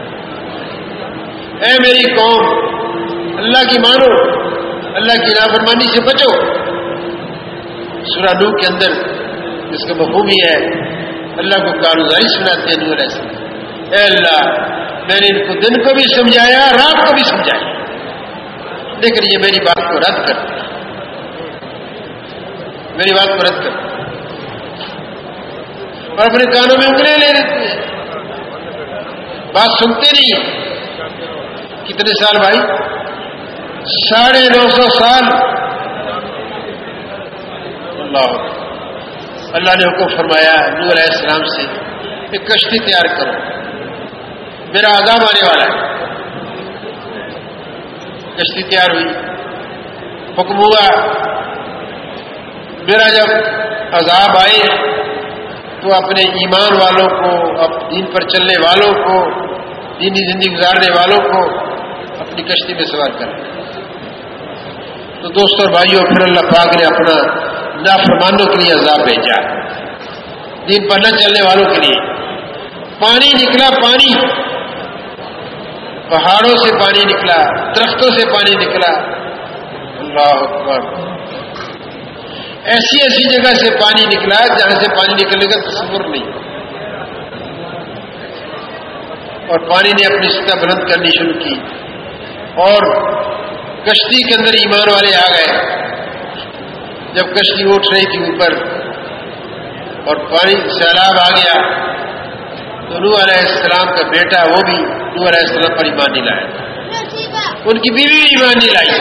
اے میری قوم، اللہ کی مانو، اللہ کی نافرمانی سے بچو. سورہ نوح کے اندر اس کا مفہوم ہی ہے، اللہ کو کارگزاری سناتے ہیں نوح علیہ السلام. اے اللہ، میں نے ان کو دن کو بھی سمجھایا، رات کو بھی سمجھایا، لیکن یہ میری بات کو رد کر دیا، میری بات کو رد کر دیا اور اپنے کانوں میں انگلیاں لے لیتے ہیں، بات سنتے نہیں. کتنے سال بھائی؟ 950 سال. اللہ نے حکم فرمایا نوح علیہ السلام سے کہ کشتی تیار کرو، میرا عذاب آنے والا ہے. کشتی تیار ہوئی، حکم ہوا میرا جب عذاب آئے تو اپنے ایمان والوں کو، اب دین پر چلنے والوں کو، دینی زندگی گزارنے والوں کو اپنی کشتی میں سوار کریں. تو دوستوں اور بھائیوں، پھر اللہ پاک نے اپنا نافرمانوں کے لیے عذاب بھیجا، دین پر نہ چلنے والوں کے لیے. پانی نکلا، پانی، پہاڑوں سے پانی نکلا، درختوں سے پانی نکلا. اللہ اکبر. ایسی ایسی جگہ سے پانی نکلا جہاں سے پانی نکلنے کا تصور نہیں. اور پانی نے اپنی سطح بلند کرنی شروع کی اور کشتی کے اندر ایمان والے آ گئے. جب کشتی اٹھ رہی تھی اوپر اور پانی سیلاب آ گیا تو نوح علیہ السلام کا بیٹا، وہ بھی نوح علیہ السلام پر ایمان نہیں لایا، ان کی بیوی بھی ایمان نہیں لائی.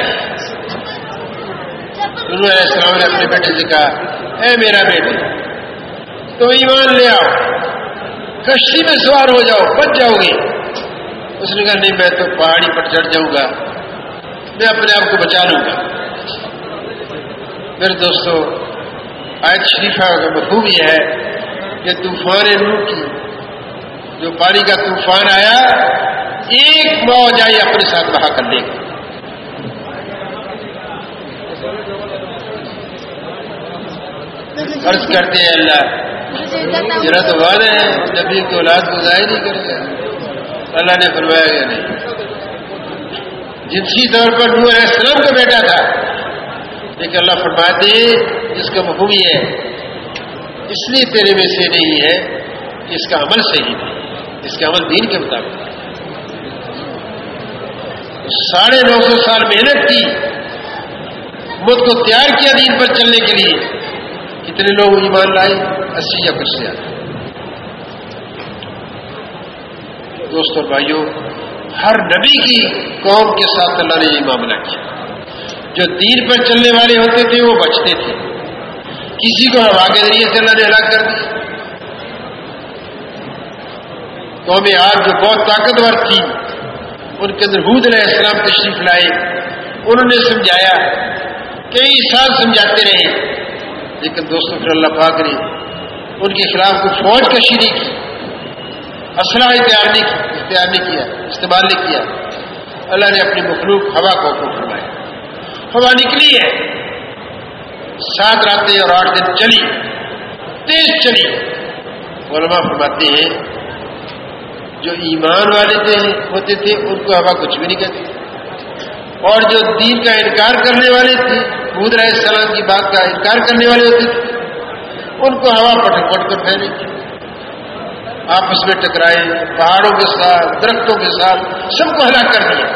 نوح علیہ السلام نے اپنے بیٹے سے کہا، اے میرا بیٹے، تم ایمان لے آؤ، کشتی میں سوار ہو جاؤ، بچ جاؤ گے. اس نے کہا نہیں، میں تو پہاڑی پر چڑھ جاؤں گا، میں اپنے آپ کو بچا لوں گا. میرے دوستو، آیت شریفہ کا مفہوم یہ ہے کہ طوفان نوح کی جو پانی کا طوفان آیا، ایک موج آئی اپنے ساتھ بہا کر لے گا. عرض کرتے ہیں اللہ ذرا تو وعدہ ہے نبی کی اولاد کو ضائع نہیں کرے گا. اللہ نے فرمایا کہ نہیں. جنسی طور پر نوح علیہ السلام کا بیٹا تھا، لیکن اللہ فرماتے ہیں جس کا مفہوم یہ ہے، اس لیے تیرے میں سے نہیں ہے کہ اس کا عمل صحیح نہیں، اس کا عمل دین کے مطابق. 950 سال محنت کی، مت کو تیار کیا دین پر چلنے کے لیے. کتنے لوگ ایمان لائے؟ 80 یا کچھ سے زیادہ. دوستوں اور بھائیوں، ہر نبی کی قوم کے ساتھ اللہ نے یہ معاملہ کیا. جو دین پر چلنے والے ہوتے تھے وہ بچتے تھے، کسی کو ہوا کے ذریعے سے اللہ نے ہلاک کر دیا. قوم عاد جو بہت طاقتور تھی، ان کے اندر ہود علیہ السلام تشریف لائے، انہوں نے سمجھایا، کئی سال سمجھاتے رہے، لیکن دوستوں پھر اللہ پاک نے ان کے خلاف کوئی فوج کشی نہیں کی، اسلحہ اختیار نہیں کیا، استعمال نہیں کیا. اللہ نے اپنی مخلوق ہوا کو حکم فرمایا. ہوا نکلی ہے، 7 راتیں اور 8 دن چلی، تیز چلی. علماء فرماتے ہیں جو ایمان والے ہوتے تھے ان کو ہوا کچھ بھی نہیں کہتی، اور جو دین کا انکار کرنے والے تھے، ہود علیہ السلام کی بات کا انکار کرنے والے ہوتے تھے، ان کو ہوا پٹک پٹ کر پھیلے گی، آپس میں ٹکرائے، پہاڑوں کے ساتھ، درختوں کے ساتھ، سب کو ہلاک کر دیا۔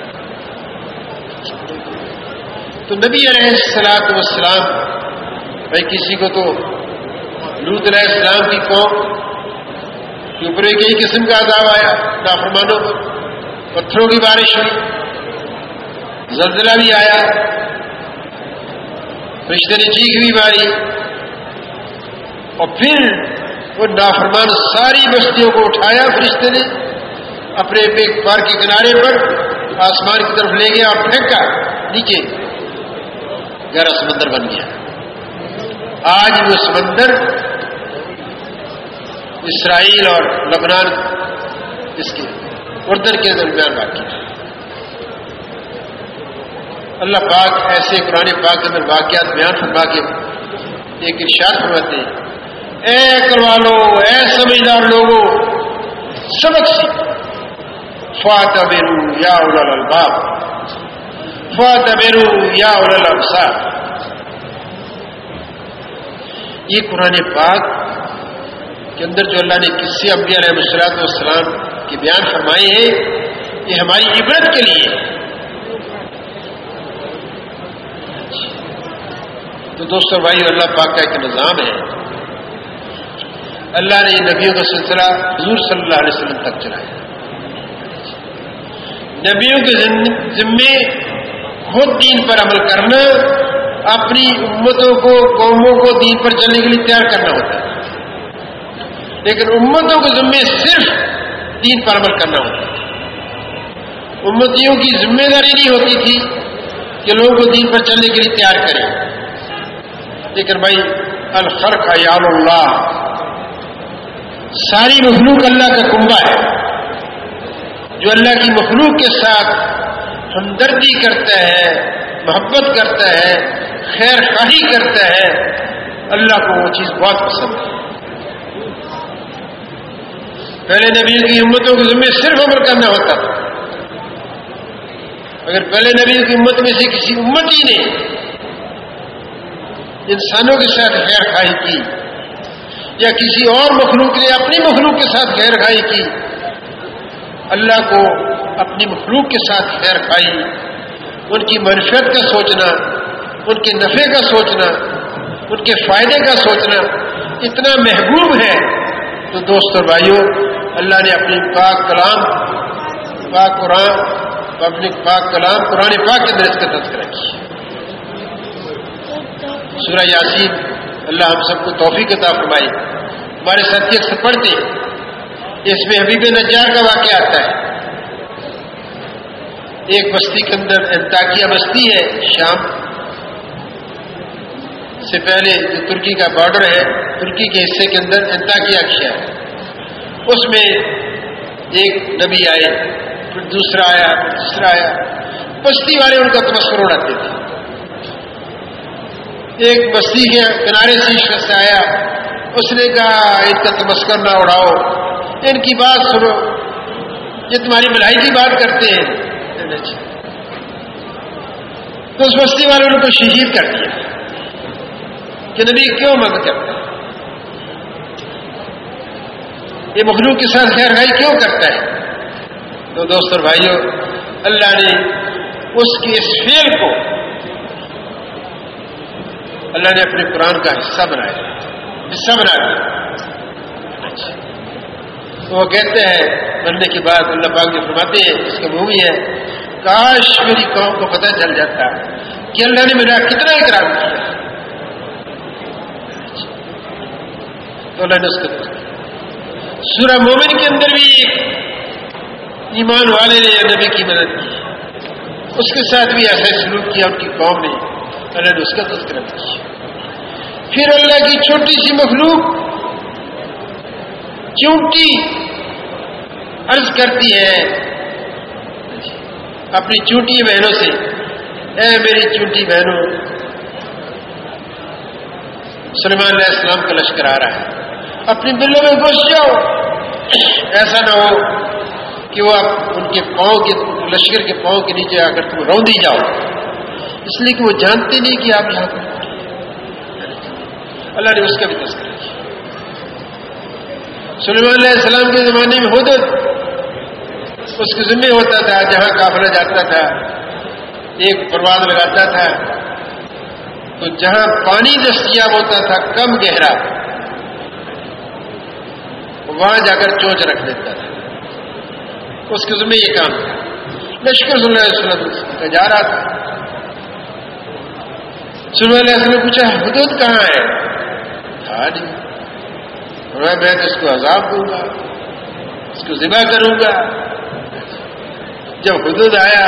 تو نبی علیہ الصلوۃ والسلام، بھائی کسی کو تو لوط علیہ السلام کی قوم کے اوپر ایک ہی قسم کا عذاب آیا، نافرمانوں پر پتھروں کی بارش ہوئی، زلزلہ بھی آیا، فرشتے نے چیخ بھی ماری، اور پھر وہ نافرمان ساری بستیوں کو اٹھایا فرشتے نے اپنے ایک پار کے کنارے پر آسمان کی طرف لے گیا اور پھینکا نیچے، گہرا سمندر بن گیا۔ آج وہ سمندر اسرائیل اور لبنان اس کے اردن کے درمیان واقع ہے۔ اللہ پاک ایسے قرآن پاک کے اندر واقعات بیان فرما کے ایک ارشاد فرماتے ہیں، اے عقل والوں، اے سمجھدار لوگوں، سبق سیکھو، فاعتبروا یا اولي الالباب، فاعتبروا یا اولي الابصار۔ یہ قرآن پاک کے اندر جو اللہ نے قصے انبیاء علیہ الصلوۃ والسلام کے بیان فرمائے ہیں، یہ ہماری عبرت کے لیے۔ تو دوستو بھائی، اللہ پاک کا ایک نظام ہے، اللہ نے نبیوں کا سلسلہ حضور صلی اللہ علیہ وسلم تک چلایا۔ نبیوں کے ذمے خود دین پر عمل کرنا، اپنی امتوں کو، قوموں کو دین پر چلنے کے لیے تیار کرنا ہوتا ہے، لیکن امتوں کے ذمے صرف دین پر عمل کرنا ہوتا ہے۔ امتیوں کی ذمہ داری نہیں ہوتی تھی کہ لوگوں کو دین پر چلنے کے لیے تیار کریں، لیکن بھائی الخلق عیال اللہ، ساری مخلوق اللہ کا کنبہ ہے، جو اللہ کی مخلوق کے ساتھ ہمدردی کرتا ہے، محبت کرتا ہے، خیر خواہی کرتا ہے، اللہ کو وہ چیز بہت پسند ہے۔ پہلے نبی کی امتوں کے ذمہ صرف عمل کرنا ہوتا تھا۔ اگر پہلے نبی کی امت میں سے کسی امتی نے انسانوں کے ساتھ خیر خواہی کی، یا کسی اور مخلوق نے اپنی مخلوق کے ساتھ خیر خواہی کی، اللہ کو اپنی مخلوق کے ساتھ خیر خواہی، ان کی منفعت کا سوچنا، ان کے نفع کا سوچنا، ان کے فائدے کا سوچنا اتنا محبوب ہے، تو دوستو اور بھائیوں، اللہ نے اپنی پاک کلام، پاک قرآن، اپنے پاک کلام قرآن پاک کے اندر اس کا تذکرہ کیا۔ سورہ یاسین، اللہ ہم سب کو توفیق عطا فرمائے، ہمارے ساتھی اکثر پڑھتے ہیں، اس میں حبیب نجار کا واقعہ آتا ہے۔ ایک بستی کے اندر، انطاکیہ بستی ہے، شام سے پہلے جو ترکی کا بارڈر ہے، ترکی کے حصے کے اندر انطاکیہ شہر، اس میں ایک نبی آئے، پھر دوسرا آیا، پھر تیسرا آیا، بستی والے ان کا تمسخر اڑاتے تھے۔ ایک بستی کے کنارے سے شخص آیا، اس نے کہا ان کا تمسخر نہ اڑاؤ، ان کی بات سنو، یہ تمہاری بھلائی کی بات کرتے ہیں۔ تو اس بستی والوں نے کو شہید کر دیا کہ نبی کیوں مدد کرتا ہے، یہ مخلوق کے ساتھ خیر خواہی کیوں کرتا ہے؟ تو دوستو اور بھائیوں، اللہ نے اس کے اس فعل کو اللہ نے اپنے قرآن کا حصہ بنایا، حصہ بنا دیا۔ تو وہ کہتے ہیں بننے کے بعد اللہ پاک جو فرماتے ہیں، اس کا مووی ہے، کاش میری قوم کو پتہ چل جاتا کہ اللہ نے میرا کتنا اکرام کیا۔ تو اللہ نے اس کو سورہ مومن کے اندر بھی ایک ایمان والے نے نبی کی مدد کی، اس کے ساتھ بھی ایسا سلوک کیا ان کی قوم نے، اللہ نے اس کا تذکرہ کیا۔ پھر اللہ کی چھوٹی سی مخلوق چونٹی عرض کرتی ہے اپنی چونٹی بہنوں سے، اے میری چونٹی بہنوں، سلیمان علیہ السلام کا لشکر آ رہا ہے، اپنی بلوں میں گھس جاؤ، ایسا نہ ہو کہ وہ ان کے پاؤں کے، لشکر کے پاؤں کے نیچے آ کر تم روندی جاؤ، اس لیے کہ وہ جانتے نہیں کہ آپ یہاں پر۔ اللہ نے اس کا بھی تذکرہ کیا. سلیمان علیہ السلام کے زمانے میں ہدہد اس کے ذمہ ہوتا تھا، جہاں قافلہ جاتا تھا ایک پرواز لگاتا تھا تو جہاں پانی دستیاب ہوتا تھا کم گہرا وہاں جا کر چونچ رکھ دیتا تھا. اس کے ذمہ یہ کام تھا. لشکر صلی اللہ علیہ وسلم کا جا رہا تھا. سلیمان علیہ السلام نے پوچھا ہدہد کہاں ہے؟ تھا نہیں. میں تو اس کو عذاب دوں گا، اس کو ذبح کروں گا. جب ہدہد آیا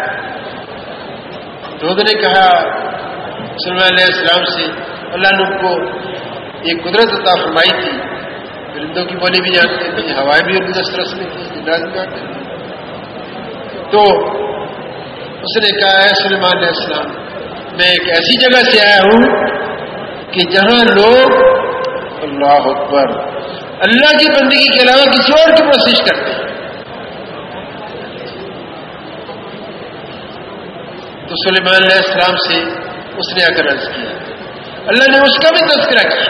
تو ہدہد نے کہا سلیمان علیہ السلام سے اللہ نے ان کو ایک قدرت عطا فرمائی تھی، پرندوں کی بولی بھی جانتے تھے، ہوائیں بھی ان دس رس میں تھی، جنات بھی جانتے تھے. تو اس نے کہا ہے سلیمان علیہ السلام میں ایک ایسی جگہ سے آیا ہوں کہ جہاں لوگ اللہ اکبر اللہ کی بندگی کے علاوہ کسی اور کی پرستش کرتے ہیں. تو سلیمان علیہ السلام سے اس نے آ کر عرض کیا. اللہ نے اس کا بھی تذکرہ کیا.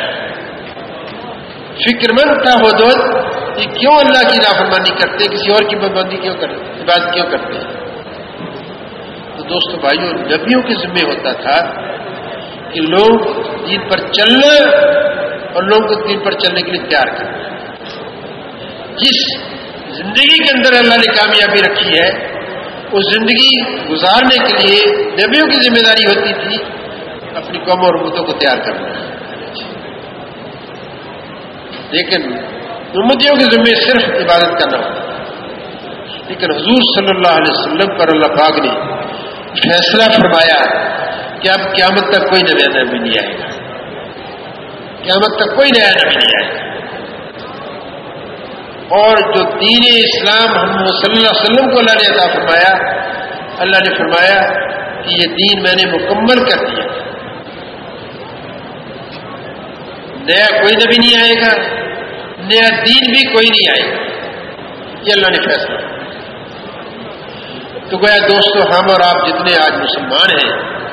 فکر مند تھا ہدہد کہ کیوں اللہ کی نافرمانی کرتے، کسی اور کی پابندی کیوں کرتے، عبادت کیوں کرتے ہیں. تو دوستو بھائیوں، نبیوں کے ذمہ ہوتا تھا کہ لوگ دین پر چلنا اور لوگوں کو دین پر چلنے کے لیے تیار کرنا. جس زندگی کے اندر اللہ نے کامیابی رکھی ہے اس زندگی گزارنے کے لیے نبیوں کی ذمہ داری ہوتی تھی اپنی قوم اور امتوں کو تیار کرنا. لیکن امتیوں کے ذمہ صرف عبادت کرنا ہوتا تھا. لیکن حضور صلی اللہ علیہ وسلم پر اللہ پاک نے فیصلہ فرمایا کہ اب قیامت تک کوئی نیا نبی نہیں آئے گا، قیامت تک کوئی نیا نبی نہیں آئے گا. اور جو دین اسلام محمد صلی اللہ علیہ وسلم کو اللہ نے عطا فرمایا، اللہ نے فرمایا کہ یہ دین میں نے مکمل کر دیا، نیا کوئی نبی نہیں آئے گا، نیا دین بھی کوئی نہیں آئے گا. یہ اللہ نے فیصلہ. تو گویا دوستو ہم اور آپ جتنے آج مسلمان ہیں،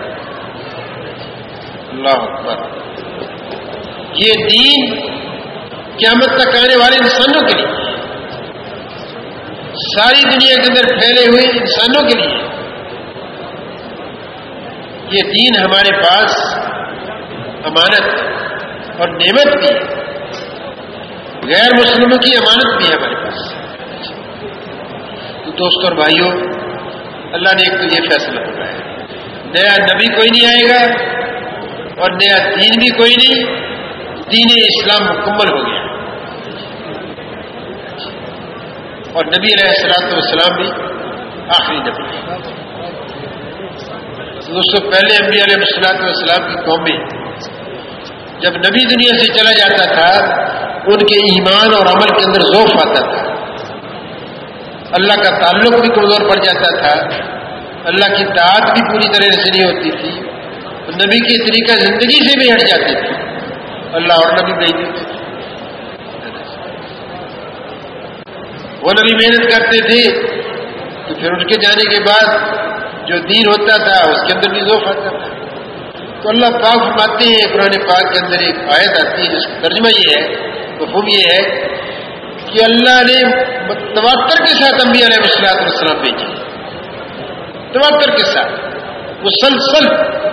اللہ اکبر، یہ دین قیامت تک آنے والے انسانوں کے لیے، ساری دنیا کے اندر پھیلے ہوئے انسانوں کے لیے. یہ دین ہمارے پاس امانت اور نعمت بھی ہے، غیر مسلموں کی امانت بھی ہے ہمارے پاس. تو دوستوں اور بھائیوں، اللہ نے ایک تو یہ فیصلہ کروایا، نیا نبی کوئی نہیں آئے گا اور نیا دین بھی کوئی نہیں، دین اسلام مکمل ہو گیا. اور نبی علیہ الصلوۃ والسلام بھی آخری نبی ہے. دوستوں، پہلے انبیاء علیہ الصلوۃ والسلام کی قومیں جب نبی دنیا سے چلا جاتا تھا ان کے ایمان اور عمل کے اندر ضعف آتا تھا، اللہ کا تعلق بھی کمزور پڑ جاتا تھا، اللہ کی اطاعت بھی پوری طرح سے نہیں ہوتی تھی، نبی کے طریقہ زندگی سے بھی ہٹ جاتے تھے، اللہ اور نبی بھیج دیتے تھے. وہ نبی محنت کرتے تھے تو پھر ان کے جانے کے بعد جو دین ہوتا تھا اس کے اندر بھی ضعف آتا تھا. تو اللہ پاک فرماتے ہیں قرآن پاک کے اندر ایک آیت آتی ہے جس کا ترجمہ یہ ہے، مفہوم یہ ہے کہ اللہ نے تواتر کے ساتھ انبیاء علیہ السلام بھیجے، تواتر کے ساتھ مسلسل،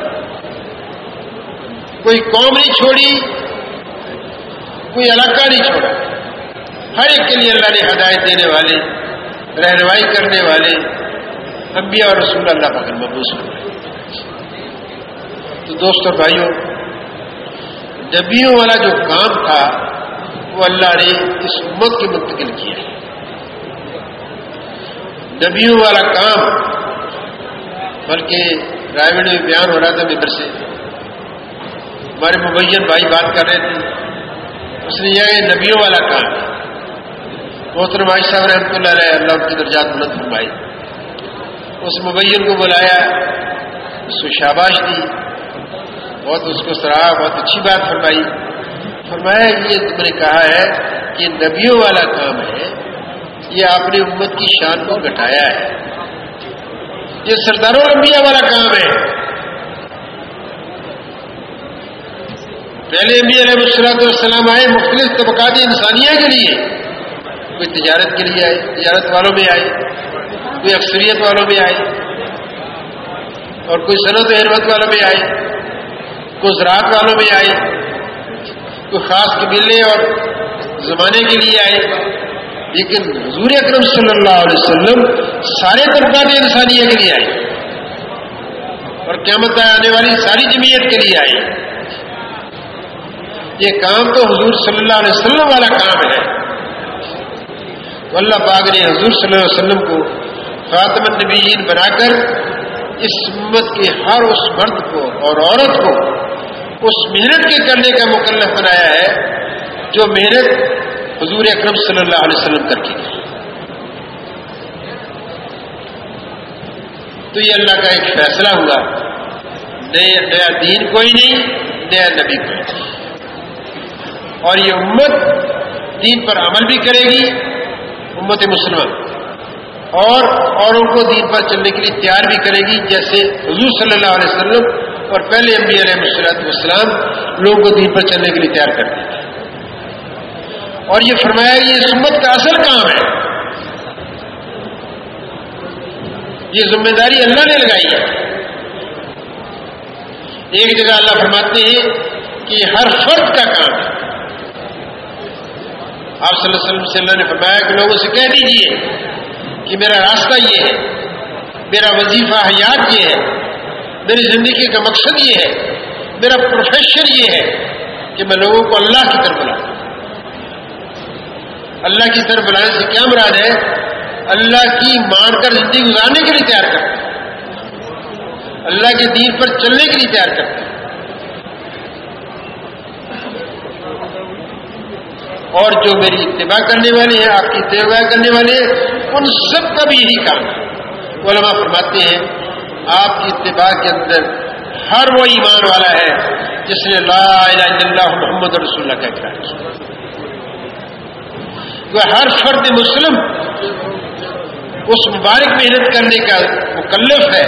کوئی قوم نہیں چھوڑی، کوئی علاقہ نہیں چھوڑا. ہر ایک کے لیے اللہ نے ہدایت دینے والے، رہنمائی کرنے والے انبیاء اور رسول اللہ پاک نے مبعوث فرمائے. تو دوستوں بھائیوں، نبیوں والا جو کام تھا وہ اللہ نے اس امت کے منتقل کیا ہے. نبیوں والا کام، بلکہ رائے میں بیان ہو رہا تھا ممبر سے، ہمارے مبین بھائی بات کر رہے تھے، اس نے یہ نبیوں والا کام ہے. محترم عائشہ صاحب رحمۃ اللہ علیہ، اللہ ان کی درجات بلند فرمائی، اس مبین کو بلایا، اس کو شاباش دی، بہت اس کو سراہا، بہت اچھی بات فرمائی. فرمایا یہ تم نے کہا ہے کہ نبیوں والا کام ہے، یہ آپ نے امت کی شان کو گھٹایا ہے، یہ سرداروں انبیاء والا کام ہے. پہلے انبیاء علیہ السلام آئے مختلف طبقات انسانیہ کے لیے، کوئی تجارت کے لیے آئے، تجارت والوں میں آئے، کوئی اکثریت والوں میں آئے، اور کوئی صنعت و حرفت والوں میں آئے، کوئی زراعت والوں میں آئے، کوئی خاص قبیلے اور زمانے کے لیے آئے، لیکن حضور اکرم صلی اللہ علیہ وسلم سارے طبقات انسانیہ کے لیے آئے اور قیامت آنے والی ساری جمعیت کے لیے آئے۔ یہ کام تو حضور صلی اللہ علیہ وسلم والا کام ہے۔ تو اللہ پاک نے حضور صلی اللہ علیہ وسلم کو خاتم النبیین بنا کر اس امت کے ہر اس مرد کو اور عورت کو اس محنت کے کرنے کا مکلف بنایا ہے جو محنت حضور اکرم صلی اللہ علیہ وسلم کر کے گئے۔ تو یہ اللہ کا ایک فیصلہ ہوا، نیا دین کوئی نہیں، نیا نبی کوئی نہیں، اور یہ امت دین پر عمل بھی کرے گی، امت مسلمان، اور اوروں کو دین پر چلنے کے لیے تیار بھی کرے گی، جیسے حضور صلی اللہ علیہ وسلم اور پہلے انبیاء علیہ السلام لوگوں کو دین پر چلنے کے لیے تیار کرتے تھے۔ اور یہ فرمایا یہ اس امت کا اصل کام ہے، یہ ذمہ داری اللہ نے لگائی ہے۔ ایک جگہ اللہ فرماتے ہیں کہ یہ ہر فرد کا کام ہے۔ آپ صلی اللہ علیہ وسلم سے اللہ نے فرمایا کہ لوگوں سے کہہ دیجئے کہ میرا راستہ یہ ہے، میرا وظیفہ حیات یہ ہے، میری زندگی کا مقصد یہ ہے، میرا پروفیشن یہ ہے کہ میں لوگوں کو اللہ کی طرف بلاؤں۔ اللہ کی طرف بلانے سے کیا مراد ہے؟ اللہ کی مان کر زندگی گزارنے کے لیے تیار کرتا ہے، اللہ کے دین پر چلنے کے لیے تیار کرتا ہے۔ اور جو میری اتباع کرنے والے ہیں، آپ کی اتباع کرنے والے ہیں، ان سب کا بھی یہی کام ہے۔ علماء فرماتے ہیں آپ کی اتباع کے اندر ہر وہ ایمان والا ہے جس نے لا الہ الا اللہ محمد رسول اللہ کا اقرار کیا۔ وہ ہر فرد مسلم اس مبارک محنت کرنے کا مکلف ہے،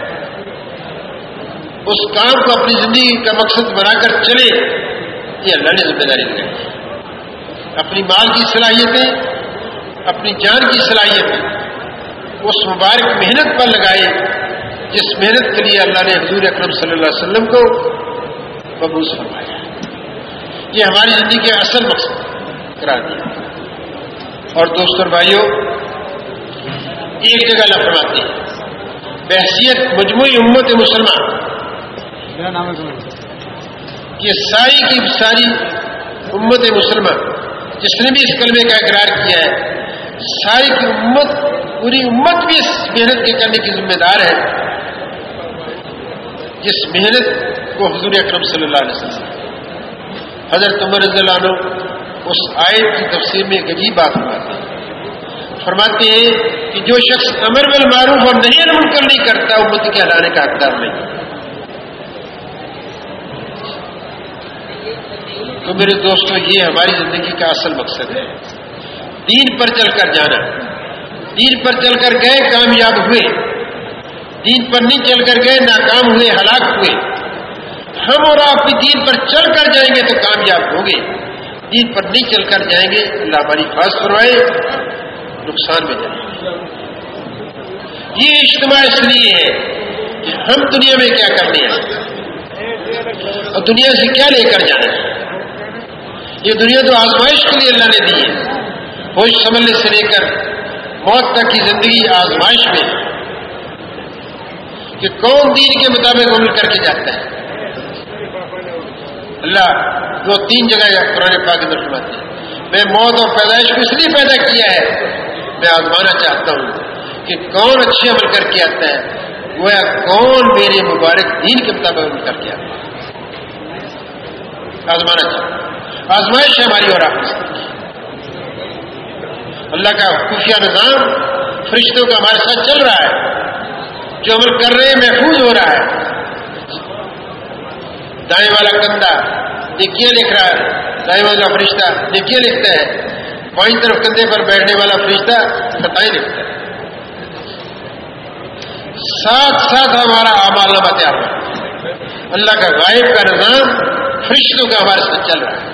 اس کام کو اپنی زندگی کا مقصد بنا کر چلے، یہ اللہ نے ذمہ داری لگائی ہے۔ اپنی مال کی صلاحیتیں، اپنی جان کی صلاحیتیں اس مبارک محنت پر لگائے جس محنت کے لیے اللہ نے حضور اکرم صلی اللہ علیہ وسلم کو مبعوث فرمایا۔ یہ ہماری زندگی کا اصل مقصد قرار دیا۔ اور دوستوں اور بھائیوں، ایک جگہ اللہ فرماتے ہیں بحیثیت مجموعی امت مسلمان، یہ ساری کی ساری امت مسلمان جس نے بھی اس کلمے کا اقرار کیا ہے، ساری کی امت، پوری امت بھی اس محنت کے کرنے کی ذمہ دار ہے جس محنت کو حضور اکرم صلی اللہ علیہ وسلم۔ حضرت عمر رضی اللہ عنہ اس آیت کی تفسیر میں ایک عجیب بات فرماتے ہیں کہ جو شخص امر بالمعروف اور نہی عن المنکر نہیں کرتا امت کے ہلانے کا حقدار نہیں۔ تو میرے دوستوں، یہ ہماری زندگی کا اصل مقصد ہے، دین پر چل کر جانا۔ دین پر چل کر گئے کامیاب ہوئے، دین پر نہیں چل کر گئے ناکام ہوئے، ہلاک ہوئے۔ ہم اور آپ بھی دین پر چل کر جائیں گے تو کامیاب ہوں گے، دین پر نہیں چل کر جائیں گے اللہ ہماری حفاظت فرمائے نقصان میں جائیں گے۔ یہ اجتماع اس لیے ہے کہ ہم دنیا میں کیا کرنے ہیں اور دنیا سے کیا لے کر جانا ہے۔ یہ دنیا تو آزمائش کے لیے اللہ نے دی ہے، ہوش سنبھلنے سے لے کر موت تک کی زندگی آزمائش میں کہ کون دین کے مطابق عمل کر کے جاتا ہے۔ اللہ وہ 3 جگہ قرآن پاک کے اندر فرماتے ہیں میں موت اور پیدائش کو اس لیے پیدا کیا ہے، میں آزمانا چاہتا ہوں کہ کون اچھے عمل کر کے آتا ہے، گویا کون میرے مبارک دین کے مطابق عمل کر کے آتا ہے۔ آزمانا چاہتا ہوں، آزمائش ہے ہماری اور آپ کی زندگی۔ اللہ کا خفیہ نظام فرشتوں کا ہمارے ساتھ چل رہا ہے، جو عمل کر رہے ہیں محفوظ ہو رہا ہے۔ دائیں والا کندھا نیکیاں لکھ رہا ہے، دائیں والا فرشتہ نیکیاں لکھتا ہے، بائیں طرف کندھے پر بیٹھنے والا فرشتہ خطائیں لکھتا ہے۔ ساتھ ساتھ ہمارا اعمال نامہ تیار ہے۔ اللہ کا غائب کا نظام فرشتوں کا ہمارے ساتھ چل رہا ہے،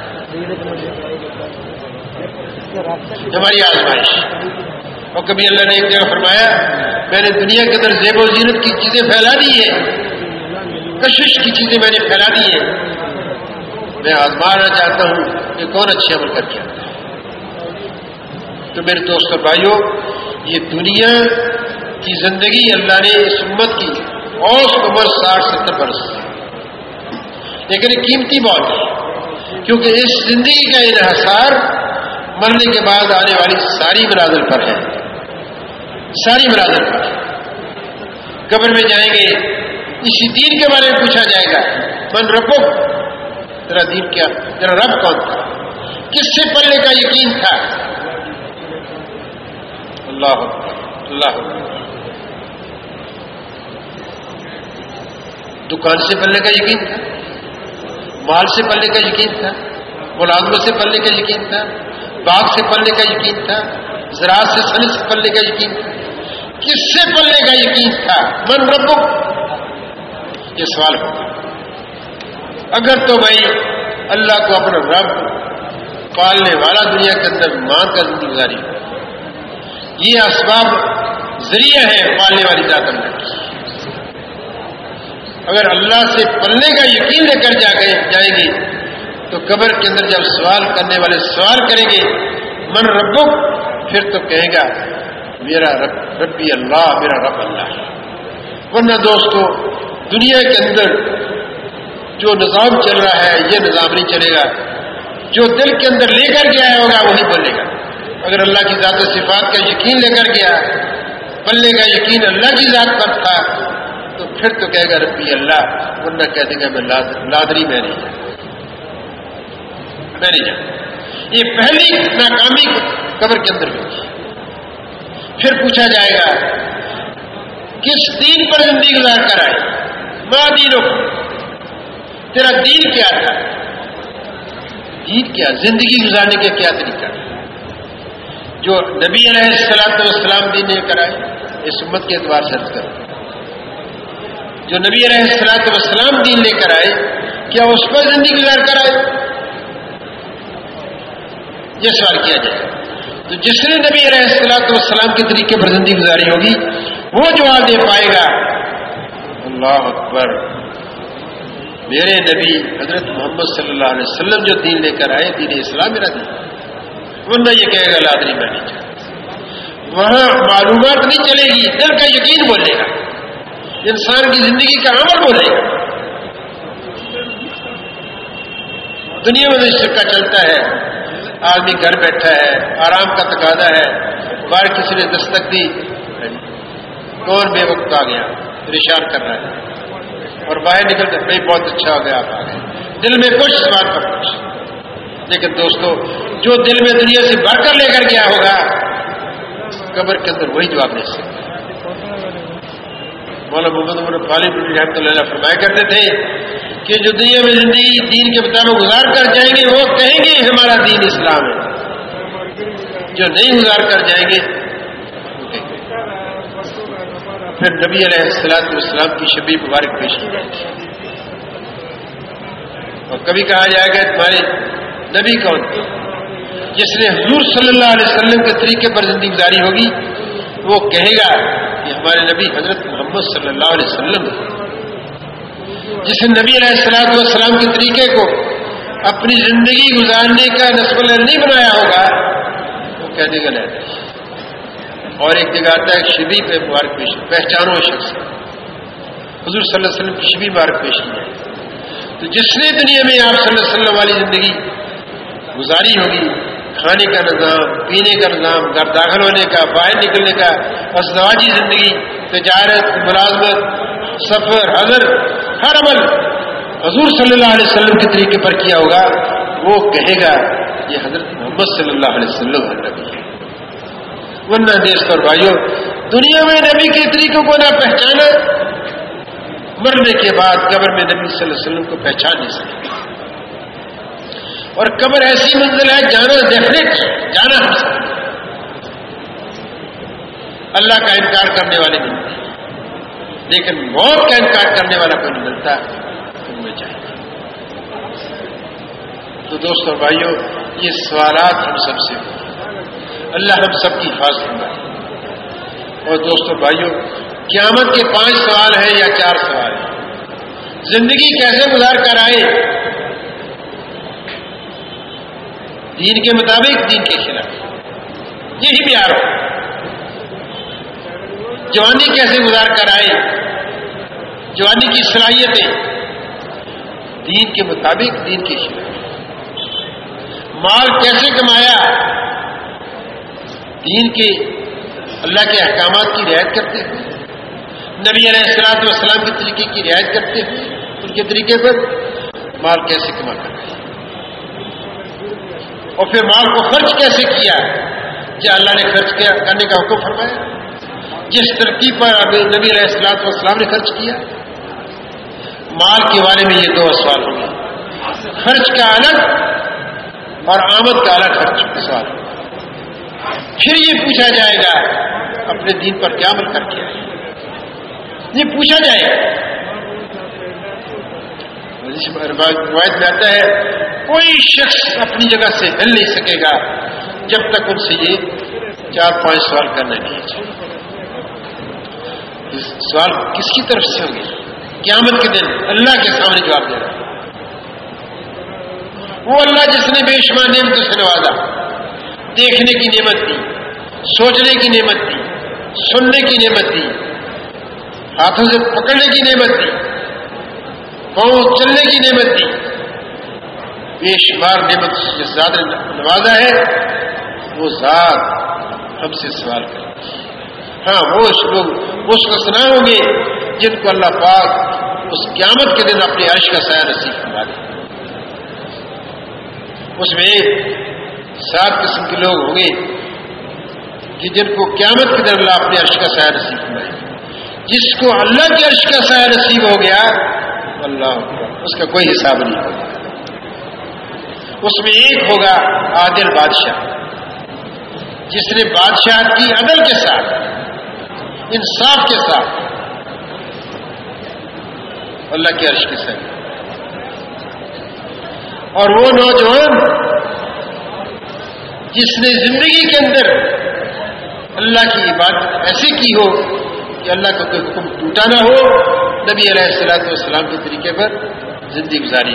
ہماری آزمائش۔ اور کبھی اللہ نے ایک جگہ فرمایا میں نے دنیا کے اندر زیب و زینت کی چیزیں پھیلا دی ہیں، کشش کی چیزیں میں نے پھیلا دی ہیں، میں آزمانا چاہتا ہوں کہ کون اچھے عمل کر کے آتا ہے۔ تو میرے دوست اور بھائیوں، یہ دنیا کی زندگی اللہ نے اس امت کی اوسط عمر 60-70 برس، لیکن یہ قیمتی بہت ہے، کیونکہ اس زندگی کا انحصار مرنے کے بعد آنے والی ساری منازل پر ہے، ساری منازل پر۔ قبر میں جائیں گے، اسی دین کے بارے میں پوچھا جائے گا، من ربک، تیرا دین کیا، تیرا رب کون تھا، کس سے پلنے کا یقین تھا؟ اللہ اللہ، دکان سے پلنے کا یقین تھا، مال سے پلنے کا یقین تھا، ملازمت سے پلنے کا یقین تھا، باغ سے پلنے کا یقین تھا، زراعت سے صنعت سے پلنے کا یقین تھا، کس سے پلنے کا یقین تھا؟ من ربک، یہ سوال ہوگا۔ اگر تو بھائی اللہ کو اپنا رب پالنے والا دنیا کے اندر مان کر زندگی گزاری، یہ اسباب ذریعہ ہے پالنے والی ذات اللہ کی۔ اگر اللہ سے پلنے کا یقین لے کر جائیں گے تو قبر کے اندر جب سوال کرنے والے سوال کریں گے من ربک، پھر تو کہے گا میرا ربی اللہ، میرا رب اللہ ہے۔ ورنہ دوستو دنیا کے اندر جو نظام چل رہا ہے یہ نظام نہیں چلے گا، جو دل کے اندر لے کر گیا ہوگا وہی بولے گا۔ اگر اللہ کی ذات و صفات کا یقین لے کر گیا، پلنے کا یقین اللہ کی ذات پر تھا، تو پھر تو کہے گا ربی اللہ، ورنہ کہہ دے گا میں لادری میں نہیں جاتا، میں نہیں جاتا۔ یہ پہلی ناکامی قبر کے اندر ہوگی۔ پھر پوچھا جائے گا کس دین پر زندگی گزار کر آئے، ما دینک، تیرا دین کیا تھا، دین کیا، زندگی گزارنے کا کیا طریقہ تھا؟ جو نبی علیہ السلام دین لے کر آئے، اس امت کے اعتبار سے عرض کرو، جو نبی علیہ السلام دین لے کر آئے کیا اس پر زندگی گزار کر آئے؟ یہ سوال کیا جائے۔ تو جس نے نبی علیہ السلام کے طریقے پر زندگی گزاری ہوگی وہ جواب دے پائے گا اللہ اکبر، میرے نبی حضرت محمد صلی اللہ علیہ وسلم جو دین لے کر آئے، دین اسلام میرا دین، ورنہ یہ کہے گا لادری میں نہیں چاہتا۔ وہاں معلومات نہیں چلے گی، دل کا یقین بولے گا، انسان کی زندگی کا عمل بولے گا۔ دنیا میں اس کا چلتا ہے، آدمی گھر بیٹھا ہے، آرام کا تقاضا ہے، باہر کسی نے دستک دی، کون بے وقت آ گیا، پریشان کر رہا ہے، اور باہر نکلتے بھائی بہت اچھا ہو گیا آپ آ گئے، دل میں کچھ سوال پر کچھ۔ لیکن دوستو جو دل میں دنیا سے بھر کر لے کر گیا ہوگا قبر کے اندر وہی جواب دے سکتا ہے۔ مولانا محمد عمر غالب رحمۃ اللہ علیہ فرمایا کرتے تھے کہ جو دنیا میں زندگی دین کے مطابق گزار کر جائیں گے وہ کہیں گے ہمارا دین اسلام ہے، جو نہیں گزار کر جائیں گے پھر نبی علیہ السلام کی شبیہ مبارک پیش کی جائے گی، اور کبھی کہا جائے گا تمہارے نبی کون تھے؟ جس نے حضور صلی اللہ علیہ وسلم کے طریقے پر زندگی گزاری ہوگی وہ کہے گا کہ ہمارے نبی حضرت محمد صلی اللہ علیہ وسلم، جس نے نبی علیہ السلام کے طریقے کو اپنی زندگی گزارنے کا نسب اللہ نہیں بنایا ہوگا وہ کہہ دے گا نہیں۔ اور ایک جگہ آتا ہے شبیہ پہ مبارک پیش، پہچانو شخص حضور صلی اللہ علیہ وسلم کی شبیہ مبارک پیش کی جائے۔ تو جس نے دنیا میں آپ صلی اللہ علیہ وسلم والی زندگی گزاری ہوگی، کھانے کا نظام، پینے کا نظام، گھر داخل ہونے کا، باہر نکلنے کا، ازدواجی زندگی، تجارت، ملازمت، سفر، حضر، ہر عمل حضور صلی اللہ علیہ وسلم کے طریقے پر کیا ہوگا وہ کہے گا یہ حضرت محمد صلی اللہ علیہ وسلم نبی ہے۔ ورنہ دوست اور بھائیوں دنیا میں نبی کے طریقوں کو نہ پہچانا، مرنے کے بعد قبر میں نبی صلی اللہ علیہ وسلم کو پہچان نہیں سکتے۔ اور قبر ایسی منزل ہے جانا ڈیفینیٹ، جانا ہم سب، اللہ کا انکار کرنے والے نہیں ملتے، لیکن موت کا انکار کرنے والا کوئی نہیں ملتا، تم میں چاہیے۔ تو دوستوں بھائیوں یہ سوالات ہم سب سے اللہ ہم سب کی حفاظت فرمائے۔ اور دوستوں بھائیوں قیامت کے 5 سوال ہیں یا 4 سوال ہیں؟ زندگی کیسے گزار کر آئے؟ دین کے مطابق، دین کے خلاف، یہی پیار ہو۔ جوانی کیسے گزار کر آئے؟ جوانی کی صلاحیتیں دین کے مطابق، دین کے خلاف۔ مال کیسے کمایا؟ دین کے اللہ کے احکامات کی رعایت کرتے ہوئے، نبی علیہ الصلوۃ والسلام کے طریقے کی رعایت کرتے ہوئے، ان کے طریقے پر مال کیسے کما کر آئے، اور پھر مال کو خرچ کیسے کیا؟ کیا اللہ نے خرچ کرنے کا حکم فرمایا جس ترتیب پر نبی علیہ الصلوۃ والسلام نے خرچ کیا؟ مال کے بارے میں یہ 2 سوال ہوں گے، خرچ کا الگ اور آمد کا الگ خرچ کا سوال ہوگا۔ پھر یہ پوچھا جائے گا اپنے دین پر کیا عمل کر کے آئے، یہ پوچھا جائے گا۔ روایت میں آتا ہے کوئی شخص اپنی جگہ سے ہل نہیں سکے گا جب تک ان سے یہ 4-5 سوال کرنا نہیں چاہیے۔ سوال کس کی طرف سے ہوں گے؟ قیامت کے دن اللہ کے سامنے جواب دے رہا ہے وہ اللہ جس نے بے شمار نعمتوں سے نوازا، دیکھنے کی نعمت دی، سوچنے کی نعمت دی، سننے کی نعمت دی، ہاتھوں سے پکڑنے کی نعمت دی، پاؤں چلنے کی نعمت دی، بے شمار نعمت جس ذات نے نوازا ہے وہ ذات ہم سے سوال کرے۔ ہاں وہ لوگ اس وقت نہ ہوں گے جن کو اللہ پاک اس قیامت کے دن اپنے عرش کا سایہ نصیب فرما دے۔ اس میں 7 قسم کے لوگ ہوں گے کہ جن کو قیامت کے دن اللہ اپنے عرش کا سایہ نصیب فرمائے۔ جس کو اللہ کے عرش کا سایہ نصیب ہو گیا اللہ اس کا کوئی حساب نہیں ہوگا۔ اس میں ایک ہوگا عادل بادشاہ جس نے بادشاہت کی عدل کے ساتھ، انصاف کے ساتھ اللہ کے عرش کے ساتھ۔ اور وہ نوجوان جس نے زندگی کے اندر اللہ کی عبادت ایسے کی ہو کہ اللہ کا کوئی حکم ٹوٹا نہ ہو، نبی علیہ الصلوۃ والسلام کے طریقے پر زندگی گزاری،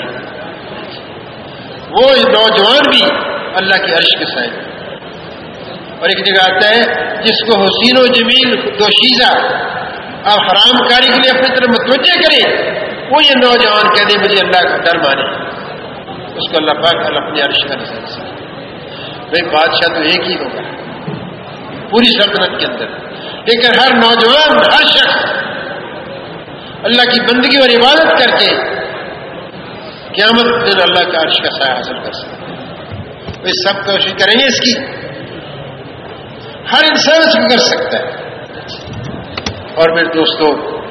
وہ نوجوان بھی اللہ کے عرش کے سائے۔ اور ایک جگہ آتا ہے جس کو حسین و جمیل دوشیزہ اب حرام کاری کے لیے اپنی طرف متوجہ کرے، وہ یہ نوجوان کہہ دے مجھے اللہ کا ڈر مانے، اس کو اللہ پاک اپنے عرش کا نظر سے۔ بھائی بادشاہ تو ایک ہی ہوگا پوری سلطنت کے اندر، لیکن ہر نوجوان، ہر شخص اللہ کی بندگی اور عبادت کر کے قیامت کے دن اللہ کا عرش کا سایہ حاصل کر سکتا ہے۔ سب کوشش کریں گے اس کی، ہر انسان اس کو کر سکتا ہے۔ اور میرے دوستوں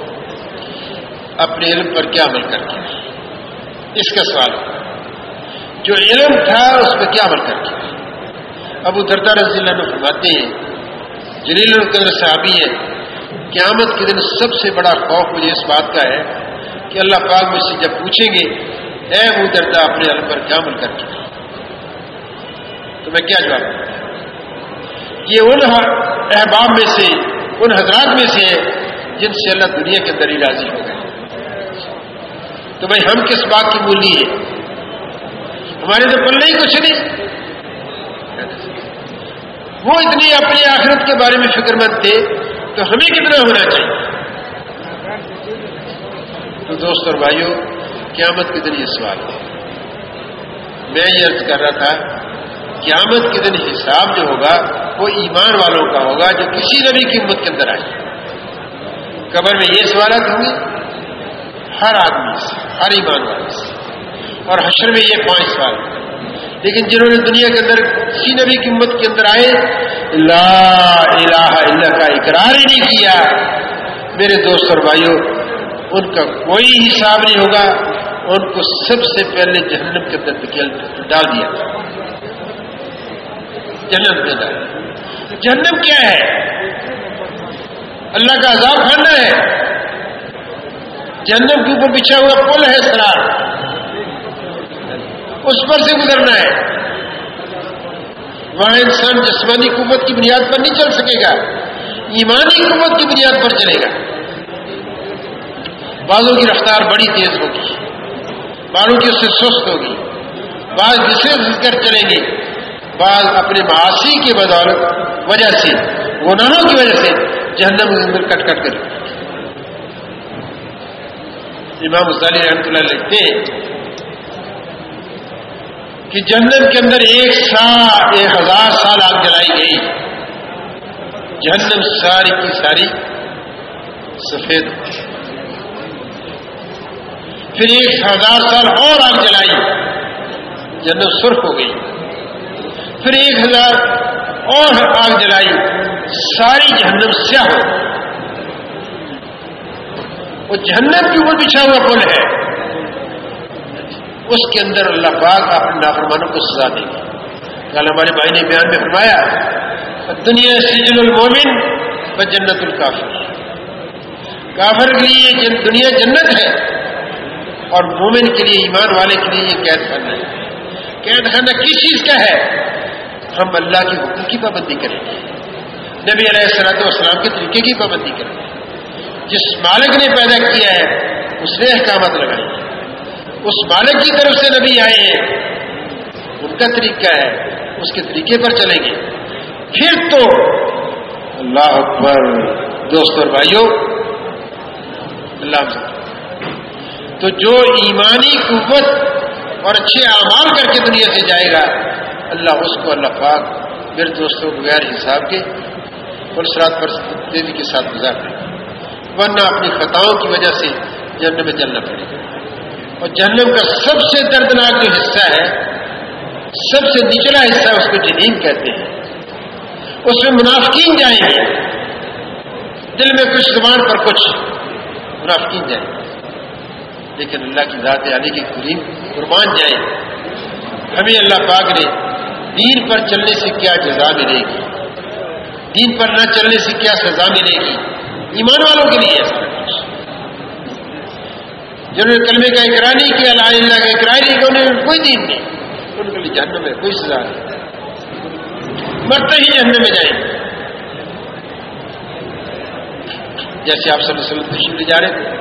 اپنے علم پر کیا عمل کر کے، اس کا سوال جو علم تھا اس پہ کیا عمل کر کے۔ ابو درداء رضی اللہ عنہ فرماتے ہیں، جلیل القدر صحابی ہے، قیامت کے دن سب سے بڑا خوف مجھے اس بات کا ہے کہ اللہ پاک مجھ سے جب پوچھیں گے اے ابو درداء اپنے علم پر کیا عمل کر کے، تو میں کیا جواب دوں؟ یہ ان احباب میں سے، ان حضرات میں سے ہے جن سے اللہ دنیا کے اندر ہی راضی ہو گئے۔ تو بھائی ہم کس بات کی مولی ہے؟ ہمارے تو پلے ہی کچھ نہیں۔ وہ اتنی اپنی آخرت کے بارے میں فکر مند تھے تو ہمیں کتنا ہونا چاہیے؟ تو دوست اور بھائیوں قیامت کے دن یہ سوال ہے۔ میں یہ عرض کر رہا تھا قیامت کے دن حساب جو ہوگا وہ ایمان والوں کا ہوگا جو کسی نبی کی امت کے اندر آئے۔ قبر میں یہ سوالات ہوں گے ہر آدمی سے، ہر ایمان والے سے، اور حشر میں یہ 5 سوال۔ لیکن جنہوں نے دنیا کے اندر کسی نبی کی امت کے اندر آئے لا الہ الا اللہ کا اقرار ہی نہیں کیا، میرے دوست اور بھائیوں ان کا کوئی حساب نہیں ہوگا، ان کو سب سے پہلے جہنم کے اندر ڈال دیا۔ جہنم کے اندر، جہنم کیا ہے؟ اللہ کا عذاب خانہ ہے، جہنم کے اوپر بچھا ہوا پل ہے سرات، اس پر سے گزرنا ہے. وہاں انسان جسمانی قوت کی بنیاد پر نہیں چل سکے گا، ایمانی قوت کی بنیاد پر چلے گا. بعضوں کی رفتار بڑی تیز ہوگی، بعضوں کی اس سے سست ہوگی، بعض گھس کر چلیں گے، بعض اپنے معاصی کی بدولت وجہ سے، گناہوں کی وجہ سے جہنم کے اندر کٹ کٹ کر. امام غزالی رحمۃ اللہ لکھتے ہیں کہ جہنم کے اندر 1000 سال آگ جلائی گئی، جہنم ساری کی ساری سفید. پھر 1000 سال اور آگ جلائی، جہنم سرخ ہو گئی. پھر 1000 اور آگ جلائی، ساری جہنم سیاہ ہو گئی. وہ جہنم کے اوپر بچھا ہوا پل ہے، اس کے اندر اللہ پاک اپنے نافرمانوں کو سزا دے گا. کل ہمارے بھائی نے بیان میں فرمایا دنیا سجن المومن و جنت الکافر. کافر کے لیے دنیا جنت ہے اور مومن کے لیے، ایمان والے کے لیے یہ قید خانہ ہے. قید خانہ کس چیز کا ہے؟ ہم اللہ کے حکم کی پابندی کریں گے، نبی علیہ الصلوۃ والسلام کے طریقے کی پابندی کریں گے. جس مالک نے پیدا کیا ہے اس نے احکامات لگائے ہیں، اس مالک کی طرف سے نبی آئے ہیں، ان کا طریقہ ہے، اس کے طریقے پر چلیں گے. پھر تو اللہ اکبر. دوستوں اور بھائیوں، اللہ تو جو ایمانی قوت اور اچھے اعمال کر کے دنیا سے جائے گا، اللہ اس کو اللہ پاک میرے دوستوں بغیر حساب کے پرسرات پر تیزی کے ساتھ گزار دے گا، ورنہ اپنی خطاؤں کی وجہ سے جہنم میں جلنا پڑے گا. اور جہنم کا سب سے دردناک جو حصہ ہے، سب سے نچلا حصہ، اس کو جحیم کہتے ہیں. اس میں منافقین جائیں گے، دل میں کچھ، زبان پر کچھ، منافقین جائیں گے، لیکن اللہ کی ذات عالی کی کریم قربان جائیں. ہمیں اللہ پاک نے دین پر چلنے سے کیا جزا ملے گی، دین پر نہ چلنے سے کیا سزا ملے گی، ایمان والوں کے لیے ایسا کچھ. جنہوں نے کلمے کا اقرار نہیں کیا، لا الہ الا اللہ کا اقرار نہیں کیا، انہیں کوئی دین نہیں، ان کے لیے جہنم میں کوئی سزا نہیں، مرتے ہی جہنم میں جائیں گے. جیسے آپ صلی اللہ علیہ وسلم تشریف لے جا رہے تھے،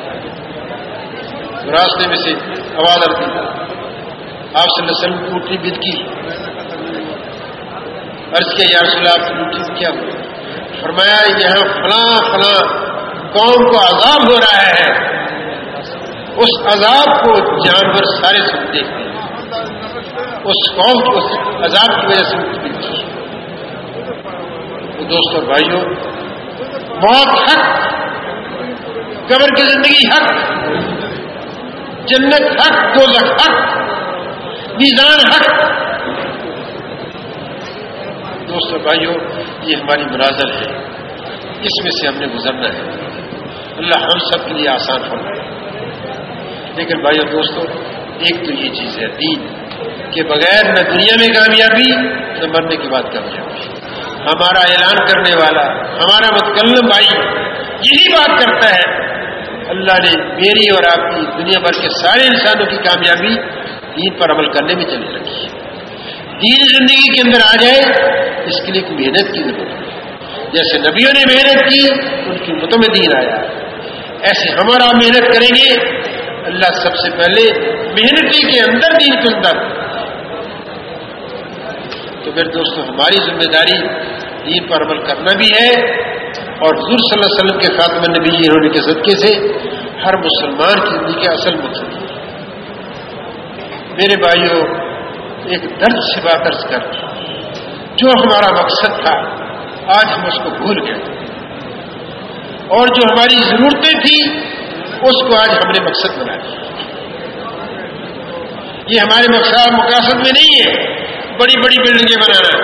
راستے میں سے آواز آتی، آپ صلی اللہ علیہ وسلم کی اونٹنی بد کی. عرض کیا یا رسول اللہ، آپ کی اونٹنی کیا ہوا؟ فرمایا یہاں فلاں فلاں قوم کو عذاب ہو رہا ہے، اس عذاب کو جانور سارے سن دیکھتے ہیں، اس قوم کو اس عذاب کی وجہ سے ملتی ہے. تو دوستوں اور بھائیوں، موت حق، قبر کی زندگی حق، جنت حق، دوزخ حق، میزان حق. دوستوں بھائیوں، یہ ہماری منازل ہے، اس میں سے ہم نے گزرنا ہے. اللہ ہم سب کے لیے آسان فرمائے. لیکن بھائیو دوستو، ایک تو یہ چیز ہے دین کے بغیر نہ دنیا میں کامیابی نہ مرنے کے بعد کامیابی. ہمارا اعلان کرنے والا، ہمارا متکلم بھائی یہی بات کرتا ہے، اللہ نے میری اور آپ کی، دنیا بھر کے سارے انسانوں کی کامیابی دین پر عمل کرنے میں چلی رکھی ہے. دین زندگی کے اندر آ جائے، اس کے لیے کوئی محنت کی ضرورت ہے. جیسے نبیوں نے محنت کی، ان کی امتوں میں دین آیا، ایسے ہمارا محنت کریں گے، اللہ سب سے پہلے محنتی کے اندر دین کو اندر. تو پھر دوستوں، ہماری ذمہ داری دین پر عمل کرنا بھی ہے، اور حضور صلی اللہ علیہ وسلم کے خاتم النبیین ہونے کے صدقے سے ہر مسلمان کی زندگی کا اصل مقصد ہے. میرے بھائیوں، ایک درد سے بات عرض کر، جو ہمارا مقصد تھا آج ہم اس کو بھول گئے، اور جو ہماری ضرورتیں تھیں اس کو آج ہم نے مقصد بنا دیا. یہ ہمارے مقاصد میں نہیں ہے بڑی بڑی بلڈنگیں بنانا،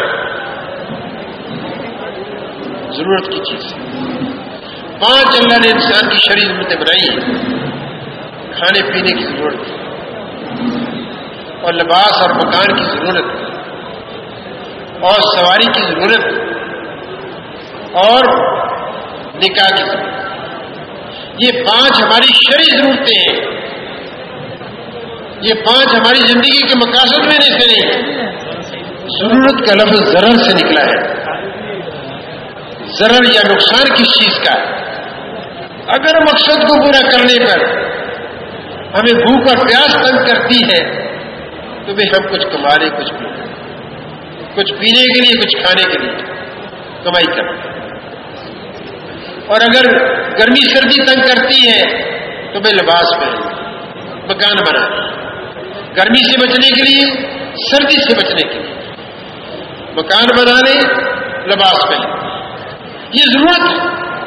ضرورت کی چیز. 5 اللہ نے انسان کی شرعی ضرورتیں بنائی ہیں، کھانے پینے کی ضرورت، اور لباس اور مکان کی ضرورت، اور سواری کی ضرورت، اور نکاح کی ضرورت. یہ 5 ہماری شرعی ضرورتیں ہیں. یہ 5 ہماری زندگی کے مقاصد میں سے نہیں. ضرورت کا لفظ ضرر سے نکلا ہے. ضرر یا نقصان کس چیز کا؟ اگر مقصد کو پورا کرنے پر ہمیں بھوک اور پیاس تنگ کرتی ہے تو بھی ہم کچھ کما لیں، کچھ پینے کے لیے، کچھ کھانے کے لیے کمائی کریں. اور اگر گرمی سردی تنگ کرتی ہے تو بھی لباس پہنیں، مکان بنائیں. گرمی سے بچنے کے لیے، سردی سے بچنے کے لیے مکان بنانے، لباس پہنیں. یہ ضرورت ہے.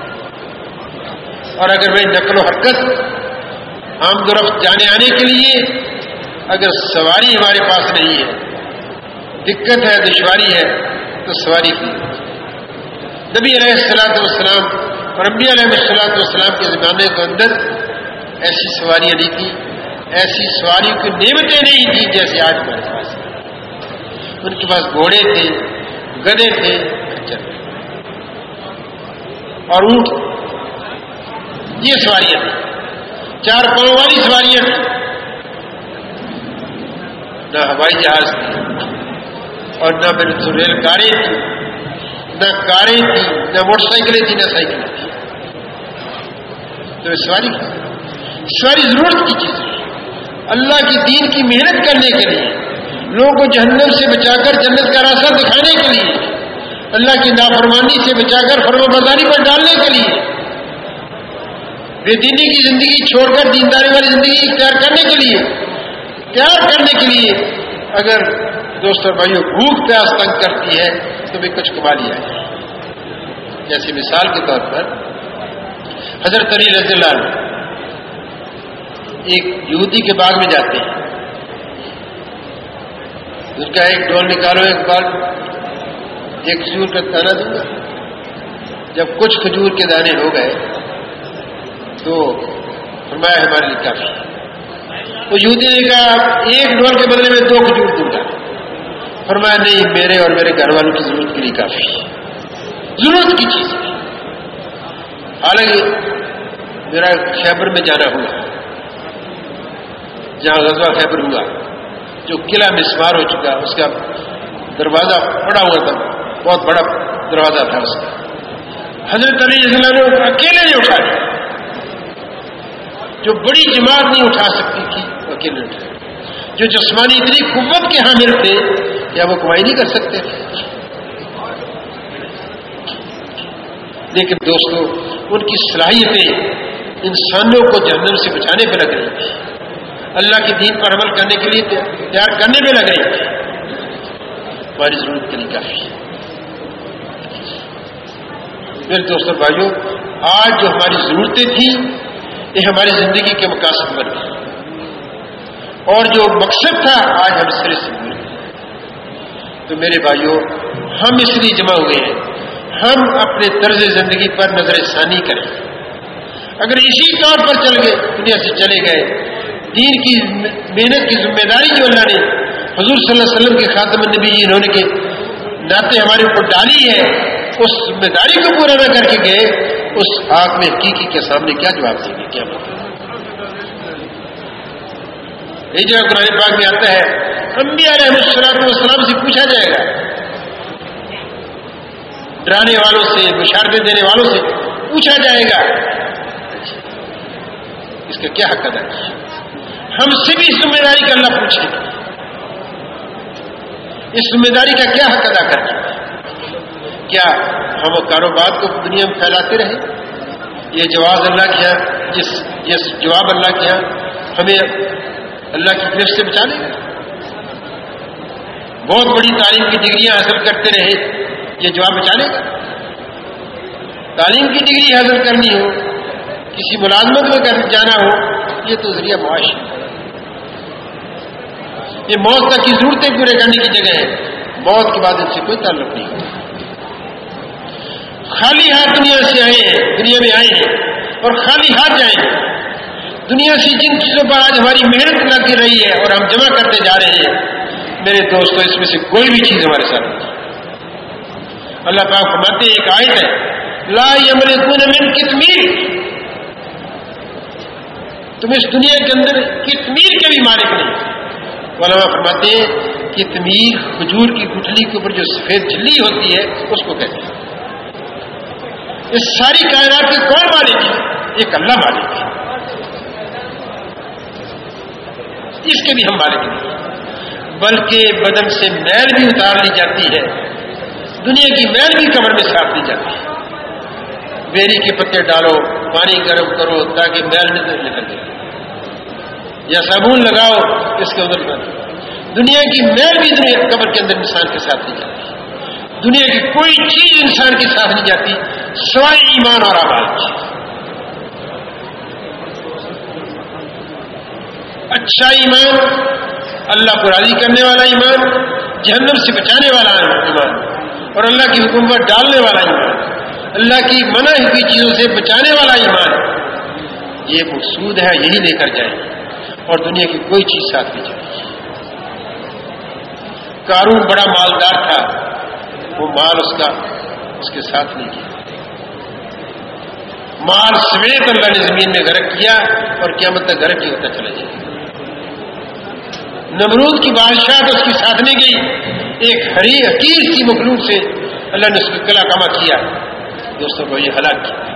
اور اگر میں نقل و حرکت، آمد و رفت، جانے آنے کے لیے اگر سواری ہمارے پاس نہیں ہے، دقت ہے، دشواری ہے، تو سواری کی. نبی علیہ الصلوۃ والسلام اور انبیاء علیہ الصلوۃ والسلام کے زمانے کے اندر ایسی سواریاں نہیں تھیں، ایسی سواریوں کی نعمتیں نہیں تھیں جیسے آج ہمارے پاس. ان کے پاس گھوڑے تھے، گدھے تھے اور اونٹ. یہ سواریاں تھیں. 4 پاؤں والی سواریاں تھیں. نہ ہوائی جہاز تھی اور نہ ریل گاڑی تھی، نہ کاریں تھی، نہ موٹر سائیکلیں تھی، نہ سائیکلیں تھی. تو سواری ضرورت کی چیز ہے. اللہ کے دین کی محنت کرنے کے لیے، لوگوں کو جہنم سے بچا کر جنت کا راستہ دکھانے کے لیے، اللہ کی نافرمانی سے بچا کر فرمانبرداری پر ڈالنے کے لیے، بے دینی کی زندگی چھوڑ کر دینداری والی زندگی اختیار کرنے کے لیے، تیار کرنے کے لیے اگر دوستوں اور بھائیوں بھوک پیاس تنگ کرتی ہے تو بھی کچھ کما لیا ہے. جیسے مثال کے طور پر حضرت علی رضی اللہ عنہ ایک یہودی کے باغ میں جاتے ہیں. اس کا ایک ڈول نکالو، ایک بال، ایک کھجور کا دانہ دوں گا. جب کچھ کھجور کے دانے ہو گئے تو فرمایا ہمارے لیے کافی. تو یہودی نے کہا ایک ڈول کے بدلے میں 2 کھجور دوں گا. فرمایا نہیں، میرے اور میرے گھر والوں کی ضرورت کے لیے کافی. ضرورت کی چیز ہے. حالانکہ میرا خیبر میں جانا ہوا، جہاں غزوہ خیبر ہوا، جو قلعہ مسمار ہو چکا، اس کا دروازہ پڑا ہوا تھا، بہت بڑا دروازہ تھا اس کا. حضرت علی رضی اللہ عنہ اکیلے نے اٹھا لیا. جو بڑی جماعت نہیں اٹھا سکتی تھی اکیلے اٹھا. جو جسمانی اتنی قوت کے حامل تھے کیا وہ کمائی نہیں کر سکتے تھے؟ لیکن دوستو ان کی صلاحیتیں انسانوں کو جہنم سے بچانے پہ لگ رہی تھی، اللہ کے دین پر عمل کرنے کے لیے تیار کرنے میں لگ رہی تھی. ہماری ضرورت کے لیے کافی ہے. میرے دوستوں بھائیوں، آج جو ہماری ضرورتیں تھیں یہ ہماری زندگی کے مقاصد بن گئے، اور جو مقصد تھا آج ہم سرے سے بھول گئے. تو میرے بھائیوں، ہم اس لیے جمع ہوئے ہیں، ہم اپنے طرز زندگی پر نظر ثانی کریں. اگر اسی طور پر چل گئے، دنیا سے چلے گئے، دین کی محنت کی ذمہ داری جو اللہ نے حضور صلی اللہ علیہ وسلم کے خاتم النبی انہوں نے کے ناطے ہمارے اوپر ڈالی ہے، اس ذمہ داری کو پورا نہ کر کے گئے، اس آگ میں حقیقی کے سامنے کیا جواب دیں گے؟ کیا مطلب؟ یہ جو قرآن پاک میں آتا ہے، انبیاء علیہ السلام سے پوچھا جائے گا، ڈرانے والوں سے، بشارتیں دینے والوں سے پوچھا جائے گا اس کا کیا حق ادا کیا. ہم سے بھی اس ذمہ داری کا اللہ پوچھے گا، اس ذمہ داری کا کیا حق ادا کریں؟ کیا ہم کاروبار کو دنیا میں پھیلاتے رہے؟ یہ جواب اللہ کیا، یہ جواب اللہ کیا ہمیں اللہ کی گرفت سے بچا لے گا؟ بہت بڑی تعلیم کی ڈگریاں حاصل کرتے رہے، یہ جواب بچا لے گا؟ تعلیم کی ڈگری حاصل کرنی ہو، کسی ملازمت میں جانا ہو، یہ تو ذریعہ معاش ہے. یہ موت تک کی ضرورتیں پورے کرنے کی جگہ ہے. موت کے بعد ان سے کوئی تعلق نہیں ہوتا. خالی ہاتھ دنیا سے آئے ہیں، دنیا میں آئے ہیں اور خالی ہاتھ جائیں گے. دنیا سے جن چیزوں پر آج ہماری محنت لگ رہی ہے اور ہم جمع کرتے جا رہے ہیں، میرے دوستوں اس میں سے کوئی بھی چیز ہمارے ساتھ نہیں. اللہ پاک فرماتے ہیں، ایک آیت ہے، لا یملکون من قطمیر، تم اس دنیا کے اندر قطمیر کے بھی مالک نہیں۔ علماء فرماتے ہیں قطمیر کھجور کی گٹھلی کے اوپر جو سفید جھلی ہوتی ہے اس کو کہتے ہیں۔ اس ساری کائنات کے کون مالک ہے؟ ایک اللہ مالک ہے، اس کے بھی ہم مالک نہیں، بلکہ بدن سے میل بھی اتار لی جاتی ہے، دنیا کی میل بھی کمر میں صاف لی جاتی ہے۔ بیری کے پتے ڈالو، پانی گرم کرو تاکہ میل نکل جائے، یا صابن لگاؤ اس کے اندر دنیا کی میل بھی دنیا قبر کے اندر انسان کے ساتھ نہیں جاتی۔ دنیا کی کوئی چیز انسان کے ساتھ نہیں جاتی سوائے ایمان اور اعمال کی۔ اچھا ایمان، اللہ کو راضی کرنے والا ایمان، جہنم سے بچانے والا ایمان، اور اللہ کی حکم پر ڈالنے والا ایمان، اللہ کی منع ہوئی چیزوں سے بچانے والا ایمان، یہ مقصود ہے، یہی لے کر جائے اور دنیا کی کوئی چیز ساتھ نہیں جائے۔ قارون بڑا مالدار تھا، وہ مال اس کے ساتھ نہیں گیا، مال سمیت اللہ نے زمین میں غرق کیا اور قیامت تک غرق ہی ہوتا چلا جائے۔ نمرود کی بادشاہ تو اس کی ساتھ نہیں گئی، ایک حقیر سی مخلوق سے اللہ نے اس کا گلا کما کیا، دوستوں کو یہ ہلاک کیا۔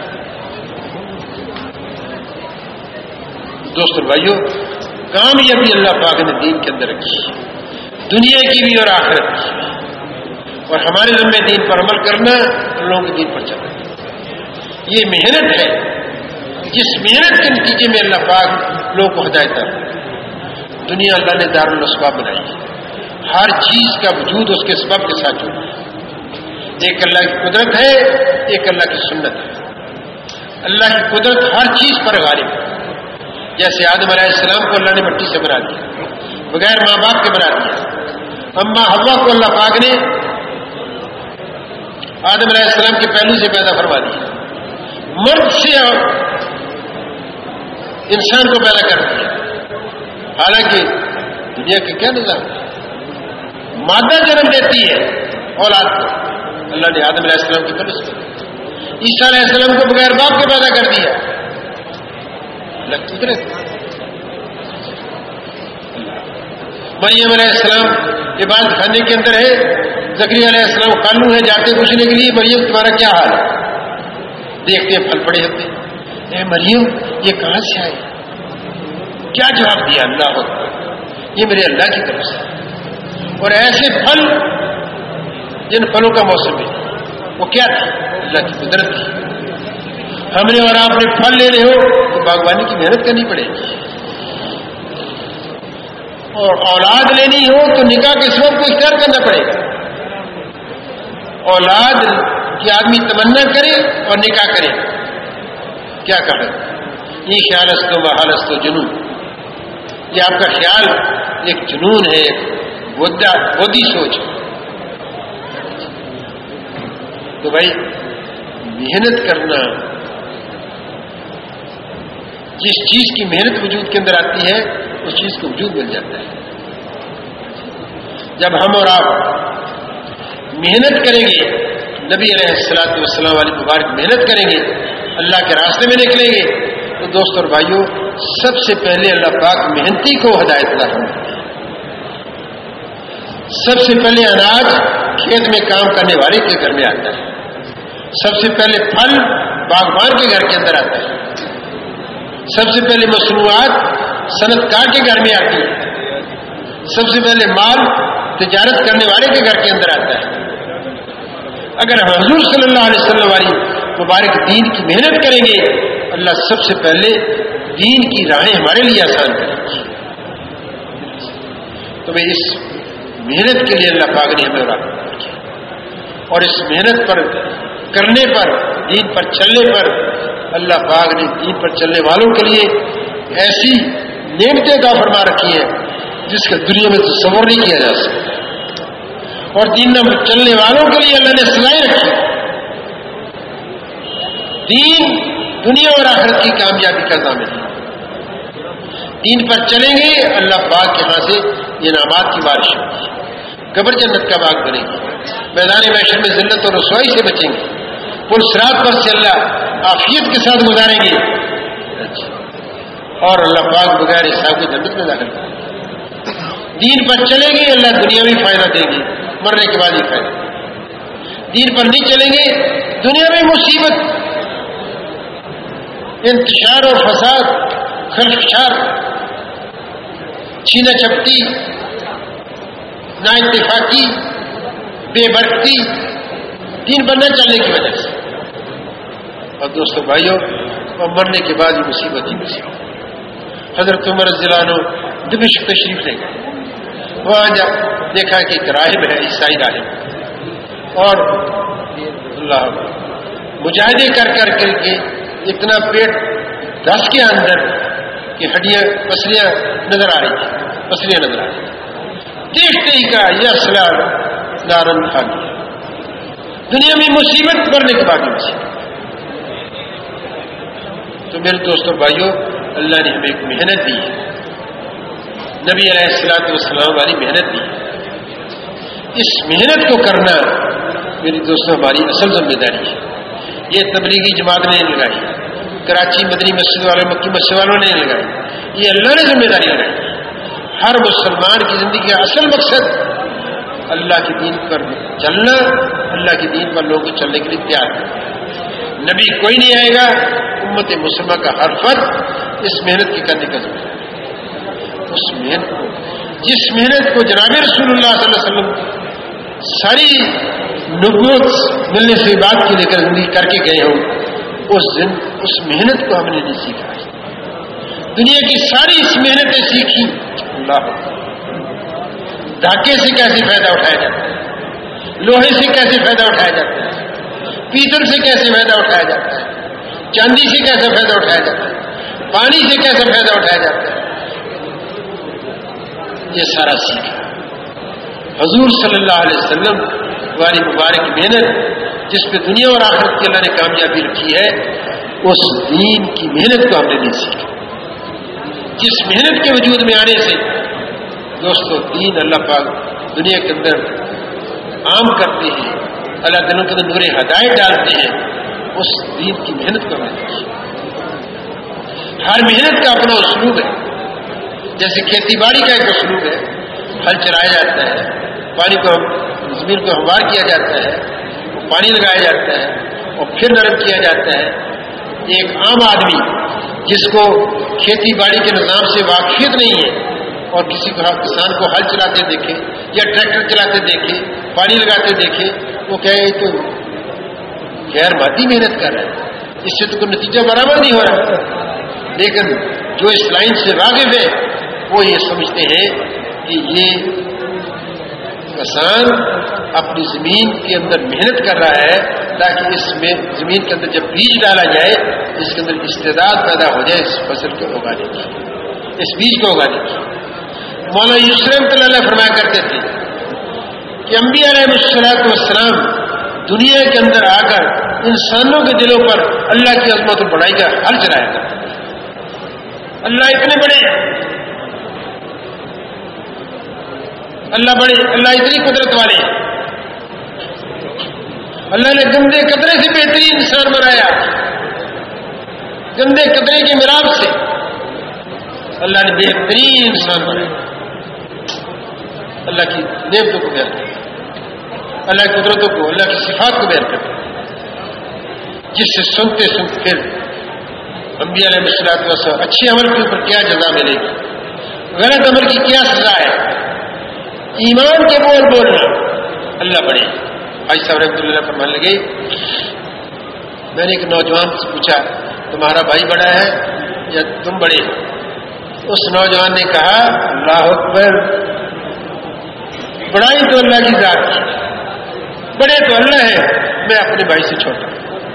دوستوں بھائیوں، کامیابی اللہ پاک نے دین کے اندر رکھی، دنیا کی بھی اور آخرت کی، اور ہمارے ذمہ دین پر عمل کرنا، ان لوگوں کے دین پر چلنا۔ یہ محنت ہے، جس محنت کے نتیجے میں اللہ پاک لوگوں کو ہدایت کرتا ہے۔ دنیا اللہ نے دار الاسباب بنائی ہے، ہر چیز کا وجود اس کے سبب کے ساتھ جڑا ہے۔ ایک اللہ کی قدرت ہے، ایک اللہ کی سنت ہے۔ اللہ کی قدرت ہر چیز پر غالب ہے، جیسے آدم علیہ السلام کو اللہ نے مٹی سے بنا دیا، بغیر ماں باپ کے بنا دیا۔ اما حوا کو اللہ پاک نے آدم علیہ السلام کے پہلو سے پیدا فرما دیا، مرد سے انسان کو پیدا کر دیا۔ حالانکہ دنیا کا کیا نظام ہے، مادہ جنم دیتی ہے اولاد کو، اللہ نے آدم علیہ السلام کے پہلو سے، عیسیٰ علیہ السلام کو بغیر باپ کے پیدا کر دیا۔ اللہ کی قدرت۔ مریم علیہ السلام عبادت خانے کے اندر ہے، زکریا علیہ السلام خالو ہے، جاتے پوچھنے کے لیے مریم تمہارا کیا حال ہے؟ دیکھتے ہیں پھل پڑے ہوتے ہیں، اے مریم یہ کہاں سے آئے؟ کیا جواب دیا؟ اللہ اکبر، یہ میرے اللہ کی طرف سے۔ اور ایسے پھل جن پھلوں کا موسم ہے وہ کیا تھا؟ اللہ کی قدرت تھی۔ ہم نے اور آپ نے پھل لینے ہو تو باغبانی کی محنت کرنی پڑے گی، اور اولاد لینی ہو تو نکاح کے سبب کو اختیار کرنا پڑے گا۔ اولاد کی آدمی تمنا کرے اور نکاح کرے، کیا کہا؟ یہ خیال است و محال است و جنون، یہ آپ کا خیال ایک جنون ہے، بودھی سوچ ہے۔ تو بھائی محنت کرنا، جس چیز کی محنت وجود کے اندر آتی ہے اس چیز کو وجود مل جاتا ہے۔ جب ہم اور آپ محنت کریں گے، نبی علیہ الصلوۃ والسلام والی مبارک محنت کریں گے، اللہ کے راستے میں نکلیں گے، تو دوستوں اور بھائیوں سب سے پہلے اللہ پاک محنتی کو ہدایت عطا فرماتے ہیں۔ سب سے پہلے اناج کھیت میں کام کرنے والے کے گھر میں آتا ہے، سب سے پہلے پھل باغبان کے گھر کے اندر آتا ہے، سب سے پہلے مصنوعات صنعت کار کے گھر میں آتی ہے، سب سے پہلے مال تجارت کرنے والے کے گھر کے اندر آتا ہے۔ اگر ہم حضور صلی اللہ علیہ وسلم والی مبارک دین کی محنت کریں گے، اللہ سب سے پہلے دین کی راہیں ہمارے لیے آسان کریں گے۔ تو میں اس محنت کے لیے اللہ پاک نے ہمیں راغب کیا، اور اس محنت پر کرنے پر، دین پر چلنے پر، اللہ پاک نے دین پر چلنے والوں کے لیے ایسی نعمتیں عطا فرما رکھی ہیں جس کا دنیا میں تصور نہیں کیا جا سکتا، اور دین پر چلنے والوں کے لیے اللہ نے سزائیں رکھی۔ دین دنیا اور آخرت کی کامیابی کا ضامن ہے۔ دین پر چلیں گے، اللہ پاک کے ہاں سے انعامات کی بارش ہوگی، قبر جنت کا باغ بنے گی، میدان محشر میں ذلت اور رسوائی سے بچیں گے، پل صراط پر سے اللہ عافیت کے ساتھ گزاریں گے۔ اور اللہ پاک بغیر حساب کی جنت میں داخل کرے گا. دین پر چلیں گے اللہ دنیا میں فائدہ دے گی، مرنے کے بعد ہی فائدہ. دین پر نہیں چلیں گے دنیا میں مصیبت، انتشار اور فساد، خرفشار، چھینا چپٹی، نا اتفاقی، بے برکتی، دین پر نہ چلنے کی وجہ سے. اور دوستو بھائیوں، اور مرنے کے بعد ہی مصیبت ہی مصیبت. حضرت عمر رضی اللہ عنہ دمشق تشریف لے گئے. وہاں جب دیکھا کہ ایک راہب ہے، عیسائی راہب، اور اللہ مجاہدے کر کے اتنا پیٹ دس کے اندر کہ ہڈیاں پسلیاں نظر آ رہی تھی. دیکھتے ہی کہا یہ اصلہ دارن خالی. دنیا میں مصیبت مرنے کے بعد مصیبت. تو میرے دوستوں بھائیوں، اللہ نے ہمیں ایک محنت دی ہے، نبی علیہ الصلوۃ والسلام والی محنت دی. اس محنت کو کرنا میری دوستوں ہماری اصل ذمہ داری ہے. یہ تبلیغی جماعت نے لگائی، کراچی مدنی مسجد والوں، مکی مسجد والوں نے لگائی، یہ اللہ نے ذمہ داری لگائی. ہر مسلمان کی زندگی کا اصل مقصد اللہ کے دین پر چلنا، اللہ کے دین پر لوگوں کو چلنے کے لیے تیار کرنا. نبی کوئی نہیں آئے گا، امت مسلمہ کا ہر فرد اس محنت کی کرنے کا ذمہ دار. اس محنت کو، جس محنت کو جناب رسول اللہ صلی اللہ علیہ وسلم ساری نبوت ملنے سے بات کی لے کر زندگی کر کے گئے ہوں، اس محنت کو ہم نے نہیں سیکھا. دنیا کی ساری اس محنتیں سیکھی. اللہ دھاگے سے کیسے فائدہ اٹھایا جاتا ہے، لوہے سے کیسے فائدہ اٹھایا جاتا ہے، پیتل سے کیسے فائدہ اٹھایا جاتا ہے، چاندی سے کیسے فائدہ اٹھایا جاتا ہے، پانی سے کیسے فائدہ اٹھایا جاتا ہے، یہ سارا سیکھا. حضور صلی اللہ علیہ وسلم والی مبارک محنت جس پہ دنیا اور آخرت کی اللہ نے کامیابی رکھی ہے، اس دین کی محنت کو ہم نے نہیں سیکھا. جس محنت کے وجود میں آنے سے دوستو دین اللہ پاک دنیا کے اندر عام کرتے ہیں، اللہ دلوں کے اندر نور ہدایت ڈالتے ہیں، اس دین کی محنت کو ہم نے دیکھی. ہر محنت کا اپنا اسلوب ہے. جیسے کھیتی باڑی کا ایک اسلوب ہے، ہل چلایا جاتا ہے، پانی کو زمین کو ہموار کیا جاتا ہے، پانی لگایا جاتا ہے اور پھر نرم کیا جاتا ہے. ایک عام آدمی جس کو کھیتی باڑی کے نظام سے واقفیت نہیں ہے اور کسی کو کسان کو ہل چلاتے دیکھے یا ٹریکٹر چلاتے دیکھے، پانی لگاتے دیکھے، وہ کہے تو غیر مادی محنت کر رہا ہے، اس سے تو کوئی نتیجہ برابر نہیں ہو رہا. لیکن جو اس لائن سے واقف ہے وہ یہ سمجھتے ہیں کہ یہ کسان اپنی زمین کے اندر محنت کر رہا ہے تاکہ اس میں زمین کے اندر جب بیج ڈالا جائے اس کے اندر استعداد پیدا ہو جائے اس فصل کو اگانے کی، اس بیج کو اگانے کی. مولانا یوسف رحمۃ اللہ علیہ فرمایا کرتے تھے کہ انبیاء علیہ الصلوۃ والسلام دنیا کے اندر آ کر انسانوں کے دلوں پر اللہ کی عظمت اور بڑائی کا حل چلایا کرتے. اللہ اتنے بڑے، اللہ بڑے، اللہ اتنی قدرت والے، اللہ نے گندے قطرے سے بہترین انسان بنایا، گندے قطرے کے میراب سے اللہ نے بہترین انسان بنایا. اللہ کی نعمتوں کو بیان کرتا، اللہ کی قدرتوں کو، اللہ کی صفات کو بیان کرتا، جس سے سنتے سنتے پھر انبیاء علیہ الصلوۃ والسلام اچھے عمل کے اوپر کیا جزا ملے گی، غلط عمل کی کیا سزا ہے، ایمان کے بول بولنا. اللہ بڑے. بھائی صاحب رحمۃ اللہ فرمانے لگے، میں نے ایک نوجوان سے پوچھا تمہارا بھائی بڑا ہے یا تم بڑے؟ اس نوجوان نے کہا اللہ اکبر، بڑائی تو اللہ کی ذات کی، بڑے تو اللہ ہے، میں اپنے بھائی سے چھوٹا.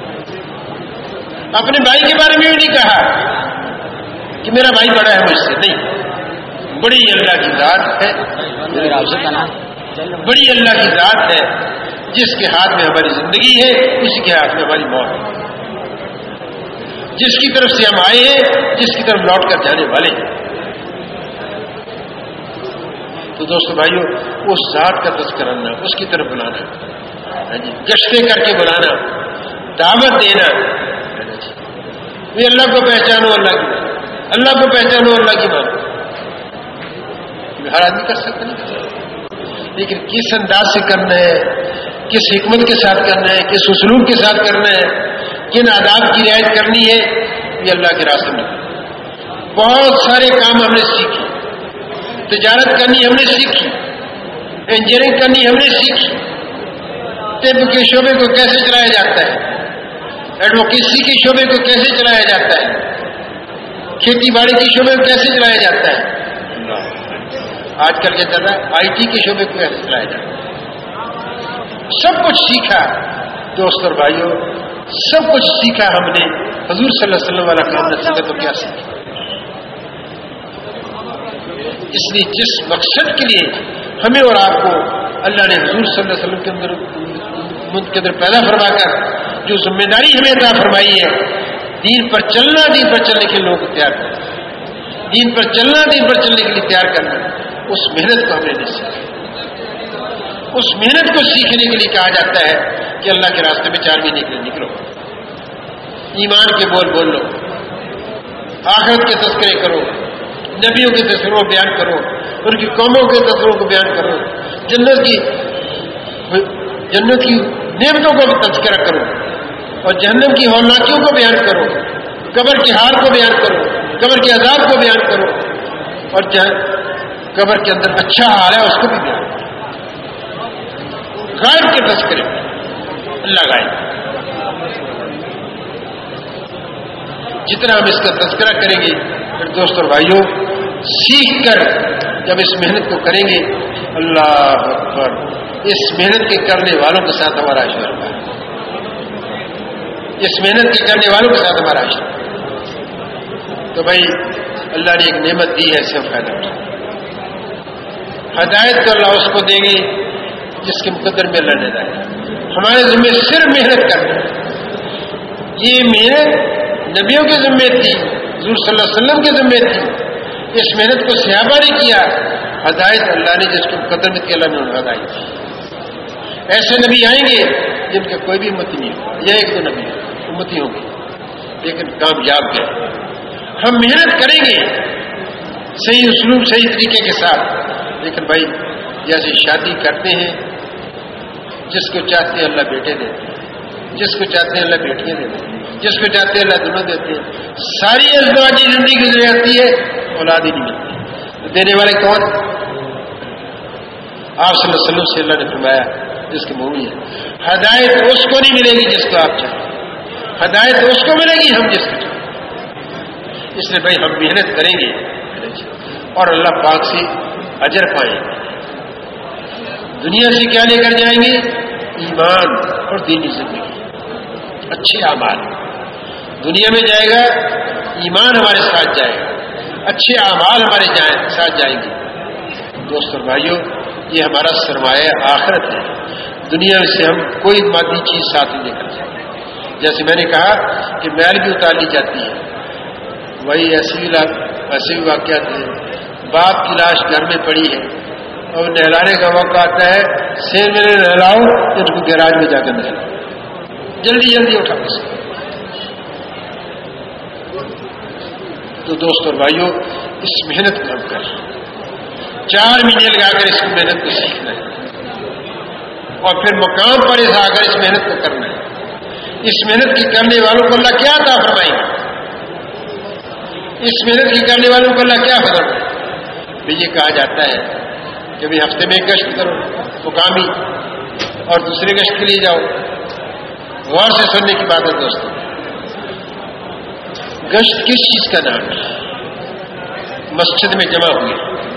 اپنے بھائی کے بارے میں بھی نہیں کہا کہ میرا بھائی بڑا ہے مجھ سے، نہیں، بڑی اللہ کی ذات ہے، بڑی اللہ کی ذات ہے جس کے ہاتھ میں ہماری زندگی ہے، اسی کے ہاتھ میں ہماری موت ہے، جس کی طرف سے ہم آئے ہیں، جس کی طرف لوٹ کر جانے والے ہیں. تو دوستو بھائیو، اس ذات کا تذکرہ کرنا، اس کی طرف بلانا، گشتیں کر کے بلانا، دعوت دینا، یہ اللہ کو پہچانو، اللہ کی اللہ کو پہچانو، اللہ کی مانو. ہر آدمی کر سکتا نہیں، لیکن کس انداز سے کرنا ہے، کس حکمت کے ساتھ کرنا ہے، کس اسلوب کے ساتھ کرنا ہے، کن آداب کی رعایت کرنی ہے، یہ اللہ کے راستے میں. بہت سارے کام ہم نے سیکھے، تجارت کرنی ہم نے سیکھی، انجینئرنگ کرنی ہم نے سیکھی، طب کے شعبے کو کیسے چلایا جاتا ہے، ایڈوکیسی کے شعبے کو کیسے چلایا جاتا ہے، کھیتی باڑی کے شعبے کو کیسے چلایا جاتا ہے، آج کل کیا چل رہا ہے آئی ٹی کے شعبے کو کیسے چلایا جاتا ہے. سب کچھ سیکھا دوست اور بھائیوں، سب کچھ سیکھا ہم نے. حضور صلی اللہ علیہ وسلم والا کام نہ سیکھا تو کیا سیکھا. اس لیے جس مقصد کے لیے ہمیں اور آپ کو اللہ نے حضور صلی اللہ علیہ وسلم کے اندر پیدا فرما کر جو ذمہ داری ہمیں عطا فرمائی ہے، دین پر چلنا، دین پر چلنے کے لیے لوگوں کو تیار کرنا، دین پر چلنا، دین پر چلنے کے لیے تیار کرنا، اس محنت کو ہم نے نہیں سیکھا. اس محنت کو سیکھنے کے لیے کہا جاتا ہے کہ اللہ کے راستے میں 4 مہینے کے لیے نکلو، ایمان کے بول لو، آخرت کے تذکرے کرو، نبیوں کے تذکروں کو بیان کرو، ان کی قوموں کے تذکروں کو بیان کرو، جنت کی نعمتوں کو بھی تذکرہ کرو، اور جہنم کی ہولناکیوں کو بیان کرو، قبر کے حال کو بیان کرو، قبر کے عذاب کو بیان کرو، اور قبر کے اندر اچھا حال ہے اس کو بھی بیان کرو. غائب کے تذکرے اللہ غائب. جتنا ہم اس کا تذکرہ کریں گے پھر دوست اور بھائیوں سیکھ کر جب اس محنت کو کریں گے، اللہ اکبر، اس محنت کے کرنے والوں کے ساتھ ہمارا عشر ہوگا، اس محنت کے کرنے والوں کے ساتھ ہمارا عشر. تو بھائی اللہ نے ایک نعمت دی ہے، اس سے ہم فائدہ اٹھائیں. ہدایت تو اللہ اس کو دیں گے جس کے مقدر میں اللہ نے ہدایت. ہمارے ذمہ صرف محنت کرنا ہے. یہ محنت نبیوں کے ذمہ تھی، حضور صلی اللہ علیہ وسلم کے ذمہ تھی. اس محنت کو صحابہ نے کیا. ہدایت اللہ نے جس کے مقدر میں کیا، اللہ نے انہیں ہدایت دی. ایسے نبی آئیں گے جن کا کوئی بھی امتی نہیں ہوگا، یا 1-2 نبی امتی ہوں گے لیکن کامیاب گئے. ہم محنت کریں گے صحیح اسلوب، صحیح طریقے کے ساتھ. لیکن بھائی جیسے شادی کرتے ہیں، جس کو چاہتے ہیں اللہ بیٹے دیتے ہیں، جس کو چاہتے ہیں اللہ بیٹیاں دیتے ہیں، جس کو چاہتے ہیں اللہ دونوں دیتے ہیں. ساری ازدواجی زندگی گزر جاتی ہے، اولاد ہی نہیں ملتی. دینے والے کون؟ آپ صلی اللہ علیہ وسلم سے اللہ نے فرمایا جس کے منہ ہے. ہدایت اس کو نہیں ملے گی جس کو آپ چاہیں، ہدایت اس کو ملے گی ہم جس کو چاہیں. اس لیے بھائی ہم محنت کریں گے اور اللہ پاک سے اجر پائیں گے. دنیا سے کیا لے کر جائیں گے؟ ایمان اور دینی زندگی، اچھے اعمال. دنیا میں جائے گا ایمان ہمارے ساتھ جائے گا، اچھے اعمال ہمارے ساتھ جائیں گے. دوستوں بھائیوں، یہ ہمارا سرمایہ آخرت ہے. دنیا سے ہم کوئی مادی چیز ساتھ نہیں لے کر جائیں گے. جیسے میں نے کہا کہ میل بھی اتار لی جاتی ہے، وہی ایسے بھی واقعات ہیں. باپ کی لاش گھر میں پڑی ہے اور نہلانے کا وقت آتا ہے، سیر میں نہلاؤ تو ان کو گیراج میں جا کر نہلاؤ، جلدی جلدی اٹھا سکتے. تو دوستوں اور بھائیوں، اس محنت کو ہم کر 4 مہینے لگا کر اس محنت کو سیکھنا ہے اور پھر مقام پر آ کر اس محنت کو کرنا ہے. اس محنت کی کرنے والوں کو اللہ کیا عطا فرمائے گا؟ اس محنت کی کرنے والوں کو اللہ کیا فرمائے گا؟ یہ کہا جاتا ہے کہ بھی ہفتے میں 1 گشت کرو مقامی اور دوسرے گشت کے لیے جاؤ. غور سے سننے کی بات ہے دوستوں. گشت کس چیز کا نام ہے؟ مسجد میں جمع ہوئے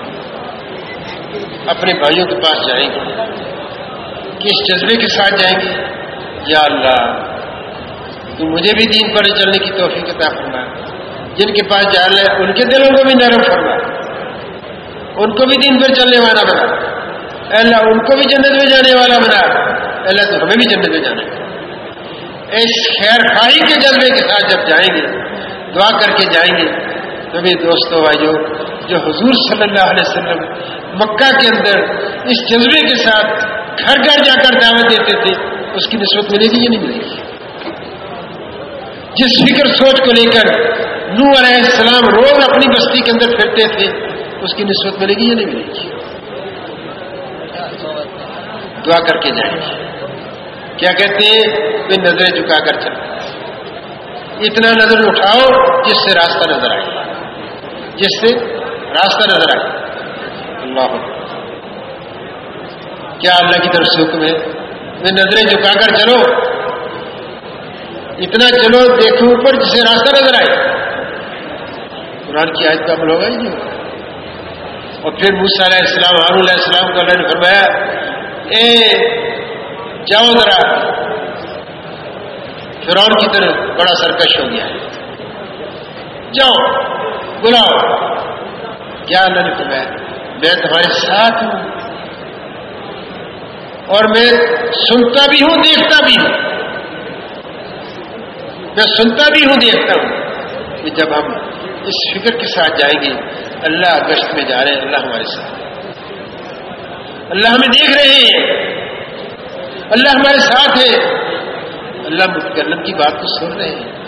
اپنے بھائیوں کے پاس جائیں گے، کس جذبے کے ساتھ جائیں گے؟ یا اللہ تو مجھے بھی دین پر چلنے کی توفیق عطا فرما. جن کے پاس جا رہے ہیں ان کے دلوں کو بھی نرم فرما، ان کو بھی دین پر چلنے والا بنا. اے اللہ ان کو بھی جنت میں جانے والا بنا. اے اللہ تو ہمیں بھی جنت میں جانا ہے. اس خیر خواہی کے جذبے کے ساتھ جب جائیں گے، دعا کر کے جائیں گے، تو بھی دوستوں بھائیوں، جو حضور صلی اللہ علیہ وسلم مکہ کے اندر اس جذبے کے ساتھ گھر گھر جا کر دعوت دیتے تھے، اس کی نسبت ملے گی یا نہیں ملے گی؟ جس فکر سوچ کو لے کر نوح علیہ السلام روز اپنی بستی کے اندر پھرتے تھے، اس کی نسبت ملے گی یا نہیں ملے گی؟ دعا کر کے جائیں گے. کیا کہتے ہیں؟ کوئی نظریں جھکا کر چل، اتنا نظر اٹھاؤ جس سے راستہ نظر آئے، جس سے راستہ نظر آئے. اللہ کیا اللہ کی طرف سے حکم ہے؟ وہ نظریں جھکا کر چلو، اتنا چلو دیکھو اوپر جسے راستہ نظر آئے. قرآن کی آیت کا عمل ہوگا ہی نہیں ہوگا. اور پھر موسیٰ علیہ السلام، ہارون علیہ السلام کو اللہ نے فرمایا جاؤ ذرا، فرعون کی طرف بڑا سرکش ہو گیا ہے، جاؤ بلاؤ. کیا اللہ نے فرمایا؟ میں تمہارے ساتھ ہوں اور میں سنتا بھی ہوں دیکھتا بھی ہوں. میں سنتا بھی ہوں دیکھتا ہوں کہ جب ہم اس فکر کے ساتھ جائیں گے اللہ گشت میں جا رہے ہیں، اللہ ہمارے ساتھ، اللہ ہمیں دیکھ رہے ہیں، اللہ ہمارے ساتھ ہے، اللہ متکلم کی بات کو سن رہے ہیں،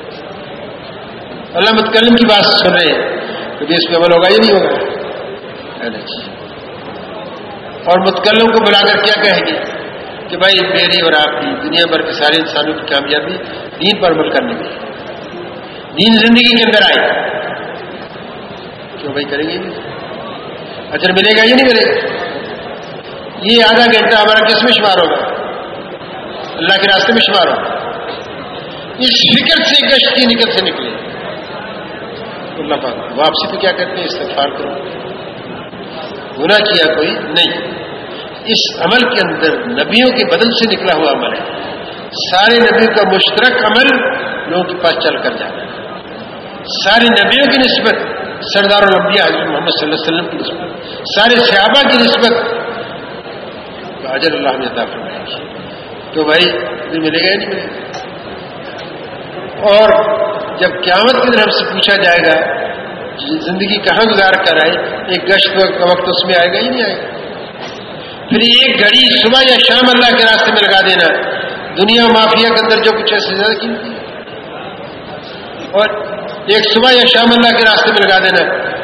اللہ متکلم کی بات سن رہے ہیں. کبھی اس پہ عمل ہوگا یا نہیں ہوگا؟ اور متکلم کو بلا کر کیا کہیں گے کہ بھائی میری اور آپ کی، دنیا بھر کے سارے انسانوں کی کامیابی دین پر عمل کرنے میں، دین زندگی کے اندر آئے. کیوں بھائی کریں گے؟ اجر ملے گا یا نہیں ملے گا؟ یہ آدھا گھنٹہ ہمارا کس میں شمار ہوگا؟ اللہ کے راستے میں شمار ہوگا. اس فکر سے گشت کی نکل سے نکلے. اللہ پاک واپسی پہ کیا کرتے ہیں؟ استغفار کرو. گناہ کیا کوئی نہیں. اس عمل کے اندر نبیوں کے بدن سے نکلا ہوا عمل ہے. سارے نبیوں کا مشترک عمل لوگوں کے پاس چل کر جانا ہے. سارے نبیوں کی نسبت، سردار الانبیاء حضرت محمد صلی اللہ علیہ وسلم کی نسبت، سارے صحابہ کی نسبت اجر اللہ نے عطا فرمائے گی. تو بھائی یہ ملے گا یا نہیں ملے گا؟ اور جب قیامت کے دن ہم سے پوچھا جائے گا زندگی کہاں گزار کر آئے، ایک گشت کا وقت اس میں آئے گا ہی نہیں آئے گا. پھر ایک گھڑی صبح یا شام اللہ کے راستے میں لگا دینا. دنیا مافیا کے اندر جو کچھ ہے سے زیادہ قیمتی ہے، اور ایک صبح یا شام اللہ کے راستے میں لگا دینا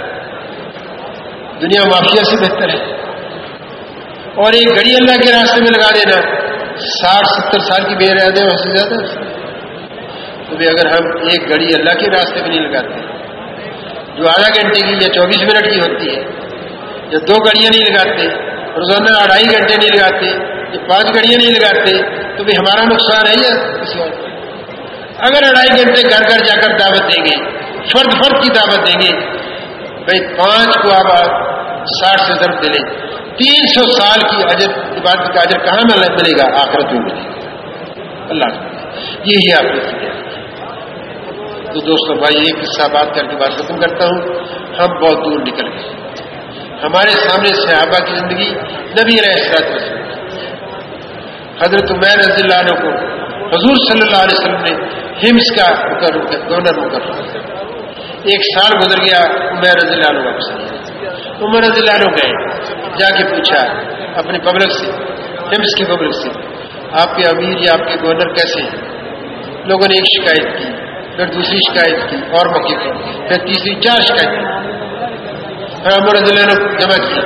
دنیا مافیا سے بہتر ہے. اور ایک گھڑی اللہ کے راستے میں لگا دینا 60-70 سال کی بے ارادے وہاں سے زیادہ. تو بھی اگر ہم ایک گھڑی اللہ کے راستے میں نہیں لگاتے، جو آدھا گھنٹے کی یا 24 منٹ کی ہوتی ہے، یا 2 گھڑیاں نہیں لگاتے، روزانہ 2.5 گھنٹے نہیں لگاتے، یا 5 گھڑیاں نہیں لگاتے، تو بھی ہمارا نقصان ہے یا کسی اور؟ اگر 2.5 گھنٹے گھر گھر جا کر دعوت دیں گے، فرد فرد کی دعوت دیں گے، بھائی 5 کو آپ 60 سے ضرب دے لیں، 300 سال کی عبادت کا اجر کہاں ملے گا؟ آخرت میں ملے گا. اللہ یہی آپ نے فکر. تو دوستوں بھائی ایک قصہ بات کر کے بات ختم کرتا ہوں. ہم بہت دور نکل گئے. ہمارے سامنے صحابہ کی زندگی، نبی علیہ السلام حضرت عمیر رضی اللہ عنہ کو حضور صلی اللہ علیہ وسلم نے ہمس کا گورنر مقرر کیا. 1 سال گزر گیا، عمیر رضی اللہ عنہ واپس آئے. عمر رضی اللہ عنہ گئے، جا کے پوچھا اپنی پبلک سے، ہمس کی پبلک سے، آپ کے امیر یا آپ کے گورنر کیسے ہیں؟ لوگوں نے ایک شکایت کی، پھر دوسری شکایت کی، اور موقع پر پھر تیسری 4 شکایت کی. پھر عمر رضی اللہ عنہ جمع کیا،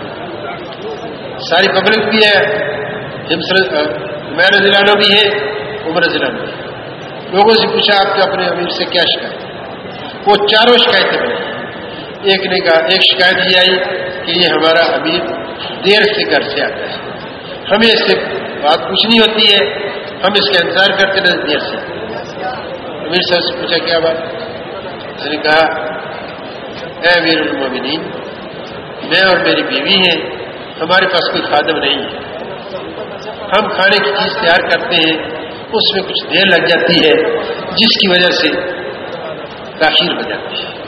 ساری پبلک بھی ہے، عمیر رضی اللہ عنہ بھی ہے، عمر رضی اللہ عنہ بھی ہے. لوگوں سے پوچھا آپ کے اپنے امیر سے کیا شکایت؟ وہ 4 شکایتیں بنی. ایک نے کہا، ایک شکایت یہ آئی کہ یہ ہمارا امیر دیر سے گھر سے آتا ہے، ہمیں اس سے بات پوچھنی ہوتی ہے، ہم اس کا انتظار کرتے رہتے دیر سے. امیر صاحب سے پوچھا کیا بات؟ اس نے کہا اے امیر المومنین، میں اور میری بیوی ہیں، ہمارے پاس کوئی خادم نہیں ہے، ہم کھانے کی چیز تیار کرتے ہیں، اس میں کچھ دیر لگ جاتی ہے جس کی وجہ سے تاخیر ہو جاتی ہے.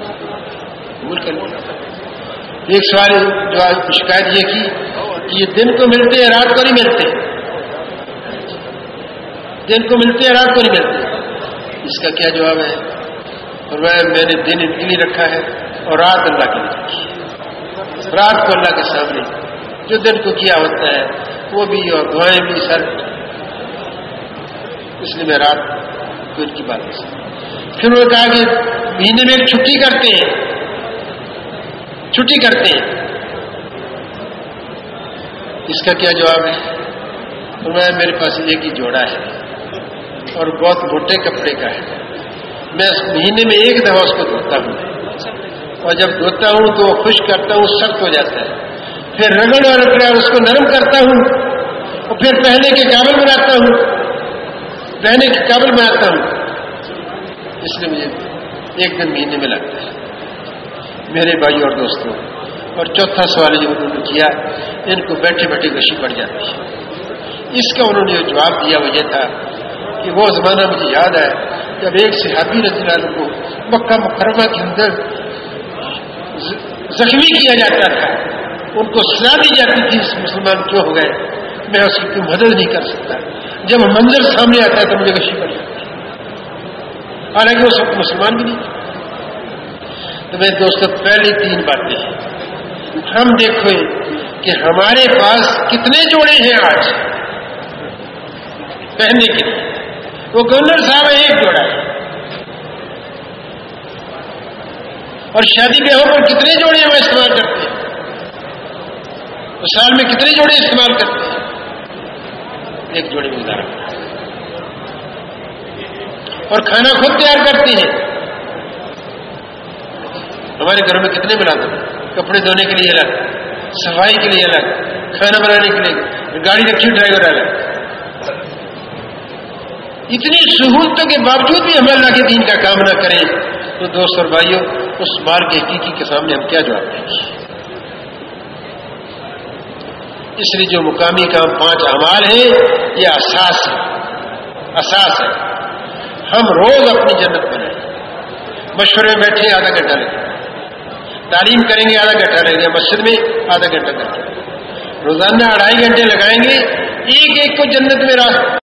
ایک سوال جو شکایت یہ کی کہ یہ دن کو ملتے ہیں رات کو نہیں ملتے، دن کو ملتے ہیں رات کو نہیں ملتے. اس کا کیا جواب ہے؟ اور میں نے دن ان کے لیے رکھا ہے اور رات اللہ کے لیے رکھی ہے. رات کو اللہ کے سامنے جو دن کو کیا ہوتا ہے وہ بھی اور دعائیں بھی سر، اس لیے میں رات کوئی ان کی بات نہیں سنی. پھر انہوں نے کہا کہ مہینے میں ایک چھٹی کرتے ہیں. اس کا کیا جواب ہے؟ میرے پاس ایک ہی جوڑا ہے اور بہت موٹے کپڑے کا ہے. میں اس مہینے میں ایک دفعہ اس کو دھوتا ہوں اور جب دھوتا ہوں تو وہ خشک کرتا ہوں سخت ہو جاتا ہے. پھر رگڑ اور اس کو نرم کرتا ہوں اور پھر پہننے کے قابل بناتا ہوں. اس لیے مجھے ایک دن مہینے میں لگتا ہے. میرے بھائی اور دوستوں، اور چوتھا سوال جو انہوں نے کیا، ان کو بیٹھے بیٹھے غشی پڑ جاتی ہے. اس کا انہوں نے جو جواب دیا وہ یہ تھا کہ وہ زمانہ مجھے یاد ہے جب ایک صحابی رضی اللہ عنہ کو مکہ مکرمہ کے اندر زخمی کیا جاتا تھا، ان کو سزا دی جاتی تھی اس مسلمان کیوں ہو گئے، میں اس کی کوئی مدد نہیں کر سکتا. جب منظر سامنے آتا ہے تو مجھے غشی پڑ جاتی ہے، حالانکہ وہ سب مسلمان بھی نہیں. تو میرے دوستوں، پہلی 3 باتیں ہیں. ہم دیکھو کہ ہمارے پاس کتنے جوڑے ہیں آج پہننے کے لیے. وہ گورنر صاحب ایک جوڑا ہے، اور شادی بیاہوں پر کتنے جوڑے وہ استعمال کرتے ہیں، تو سال میں کتنے جوڑے استعمال کرتے ہیں؟ ایک جوڑے میں گزارا. اور کھانا خود تیار کرتے ہیں. ہمارے گھروں میں کتنے ملازم ہیں، کپڑے دھونے کے لیے الگ، صفائی کے لیے الگ، کھانا بنانے کے لیے، گاڑی رکھی ڈرائیور الگ. اتنی سہولتوں کے باوجود بھی ہم اللہ کے دین کا کام نہ کریں تو دوست اور بھائیوں، اس مال کے حقیقی کے سامنے ہم کیا جواب دیں گے؟ اس لیے جو مقامی کام 5 اعمال ہیں یہ اساس ہے. ہم روز اپنی جنت بنائیں. مشورے میں بیٹھے آدھا گھنٹہ لگے، تعلیم کریں گے آدھا گھنٹہ لگے گا، مسجد میں آدھا گھنٹہ کریں گے، روزانہ 2.5 گھنٹے لگائیں گے، ایک کو جنت میں راستہ